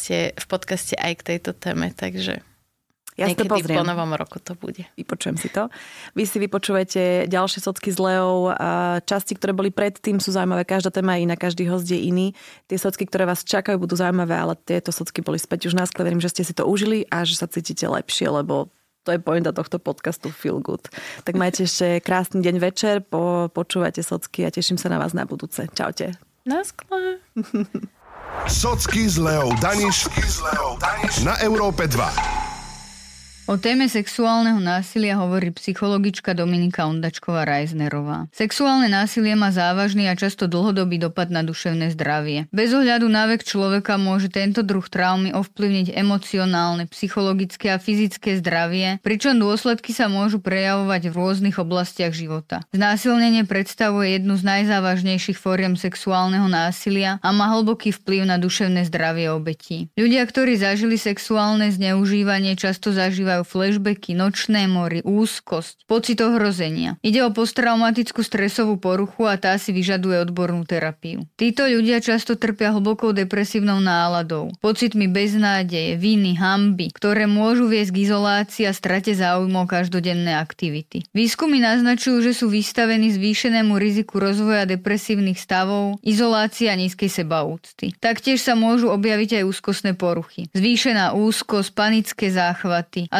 v podcaste aj k tejto téme, takže... Ja si to pozriem. Po novom roku to bude. Vypočujem si to. Vy si vypočujete ďalšie socky s Leou. Časti, ktoré boli predtým, sú zaujímavé. Každá téma je iná, každý host je iný. Tie socky, ktoré vás čakajú, budú zaujímavé, ale tieto socky boli späť už na skle. Verím, že ste si to užili a že sa cítite lepšie, lebo to je pointa tohto podcastu Feel Good. Tak majte ešte krásny deň večer, počúvajte socky a teším sa na vás na budúce. Čaute. Na skle. Socky s Leou Daniš na Európe 2. O téme sexuálneho násilia hovorí psychologička Dominika Ondačková-Reisnerová. Sexuálne násilie má závažný a často dlhodobý dopad na duševné zdravie. Bez ohľadu na vek človeka môže tento druh traumy ovplyvniť emocionálne, psychologické a fyzické zdravie, pričom dôsledky sa môžu prejavovať v rôznych oblastiach života. Znásilnenie predstavuje jednu z najzávažnejších fóriem sexuálneho násilia a má hlboký vplyv na duševné zdravie obetí. Ľudia, ktorí zažili sexuálne zneužívanie, často zažívajú flashbacky, nočné mory, úzkosť, pocit ohrozenia. Ide o posttraumatickú stresovú poruchu a tá si vyžaduje odbornú terapiu. Títo ľudia často trpia hlbokou depresívnou náladou, pocitmi beznádeje, viny, hanby, ktoré môžu viesť k izolácii a strate záujmu o každodenné aktivity. Výskumy naznačujú, že sú vystavení zvýšenému riziku rozvoja depresívnych stavov, izolácie a nízkej sebaúcty. Taktiež sa môžu objaviť aj úzkostné poruchy. Zvýšená úzkosť, panické záchvaty a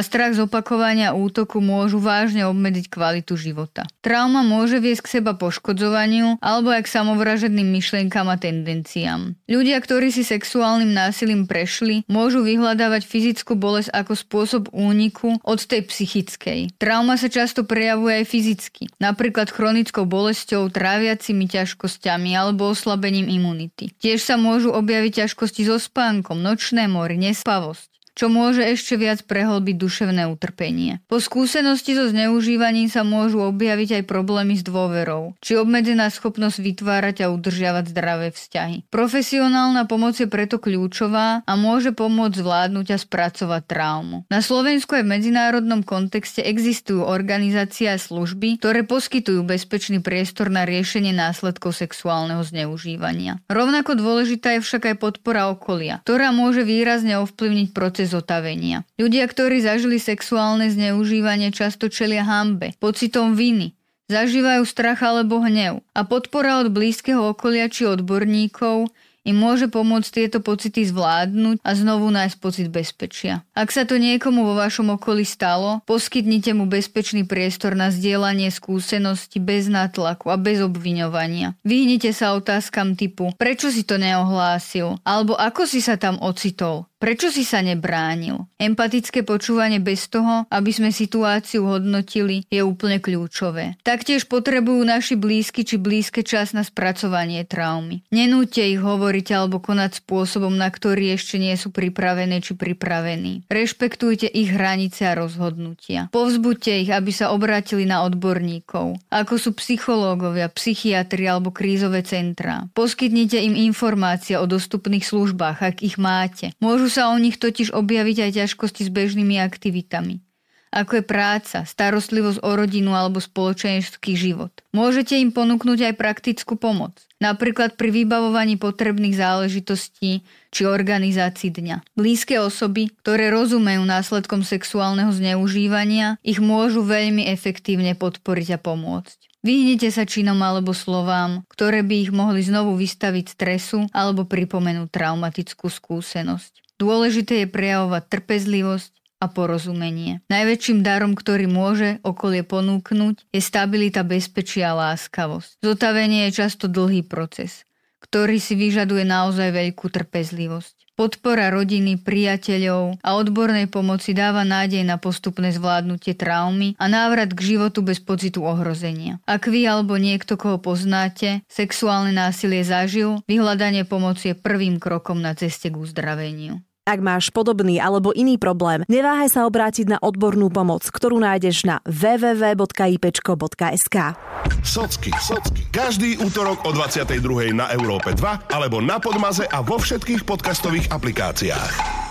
a strach z opakovania útoku môžu vážne obmedziť kvalitu života. Trauma môže viesť k seba poškodzovaniu alebo aj k samovražedným myšlienkam a tendenciám. Ľudia, ktorí si sexuálnym násilím prešli, môžu vyhľadávať fyzickú bolesť ako spôsob úniku od tej psychickej. Trauma sa často prejavuje aj fyzicky, napríklad chronickou bolesťou, tráviacimi ťažkosťami alebo oslabením imunity. Tiež sa môžu objaviť ťažkosti so spánkom, nočné mory, nespavosť, čo môže ešte viac prehlbiť duševné utrpenie. Po skúsenosti so zneužívaním sa môžu objaviť aj problémy s dôverou, či obmedzená schopnosť vytvárať a udržiavať zdravé vzťahy. Profesionálna pomoc je preto kľúčová a môže pomôcť zvládnuť a spracovať traumu. Na Slovensku aj v medzinárodnom kontexte existujú organizácie a služby, ktoré poskytujú bezpečný priestor na riešenie následkov sexuálneho zneužívania. Rovnako dôležitá je však aj podpora okolia, ktorá môže výrazne ovplyvniť proces zotavenia. Ľudia, ktorí zažili sexuálne zneužívanie, často čelia hanbe, pocitom viny, zažívajú strach alebo hnev a podpora od blízkeho okolia či odborníkov im môže pomôcť tieto pocity zvládnuť a znovu nájsť pocit bezpečia. Ak sa to niekomu vo vašom okolí stalo, poskytnite mu bezpečný priestor na zdieľanie skúseností bez nátlaku a bez obviňovania. Vyhnite sa otázkam typu prečo si to neohlásil alebo ako si sa tam ocitol. Prečo si sa nebránil? Empatické počúvanie bez toho, aby sme situáciu hodnotili, je úplne kľúčové. Taktiež potrebujú naši blízky či blízke čas na spracovanie traumy. Nenúďte ich hovoriť alebo konať spôsobom, na ktorý ešte nie sú pripravené či pripravení. Rešpektujte ich hranice a rozhodnutia. Povzbuďte ich, aby sa obrátili na odborníkov, ako sú psychológovia, psychiatri alebo krízové centrá. Poskytnite im informácie o dostupných službách, ak ich máte. Môžu sa o nich totiž objaviť aj ťažkosti s bežnými aktivitami, ako je práca, starostlivosť o rodinu alebo spoločenský život. Môžete im ponúknuť aj praktickú pomoc, napríklad pri vybavovaní potrebných záležitostí či organizácii dňa. Blízke osoby, ktoré rozumejú následkom sexuálneho zneužívania, ich môžu veľmi efektívne podporiť a pomôcť. Vyhnite sa činom alebo slovám, ktoré by ich mohli znovu vystaviť stresu alebo pripomenúť traumatickú skúsenosť. Dôležité je prejavovať trpezlivosť a porozumenie. Najväčším darom, ktorý môže okolie ponúknuť, je stabilita, bezpečia a láskavosť. Zotavenie je často dlhý proces, ktorý si vyžaduje naozaj veľkú trpezlivosť. Podpora rodiny, priateľov a odbornej pomoci dáva nádej na postupné zvládnutie traumy a návrat k životu bez pocitu ohrozenia. Ak vy alebo niekto, koho poznáte, sexuálne násilie zažil, vyhľadanie pomoci je prvým krokom na ceste k uzdraveniu. Ak máš podobný alebo iný problém, neváhaj sa obrátiť na odbornú pomoc, ktorú nájdeš na www.ipečko.sk. Socky. Každý útorok o 22:00 na Európe 2 alebo na Podmaze a vo všetkých podcastových aplikáciách.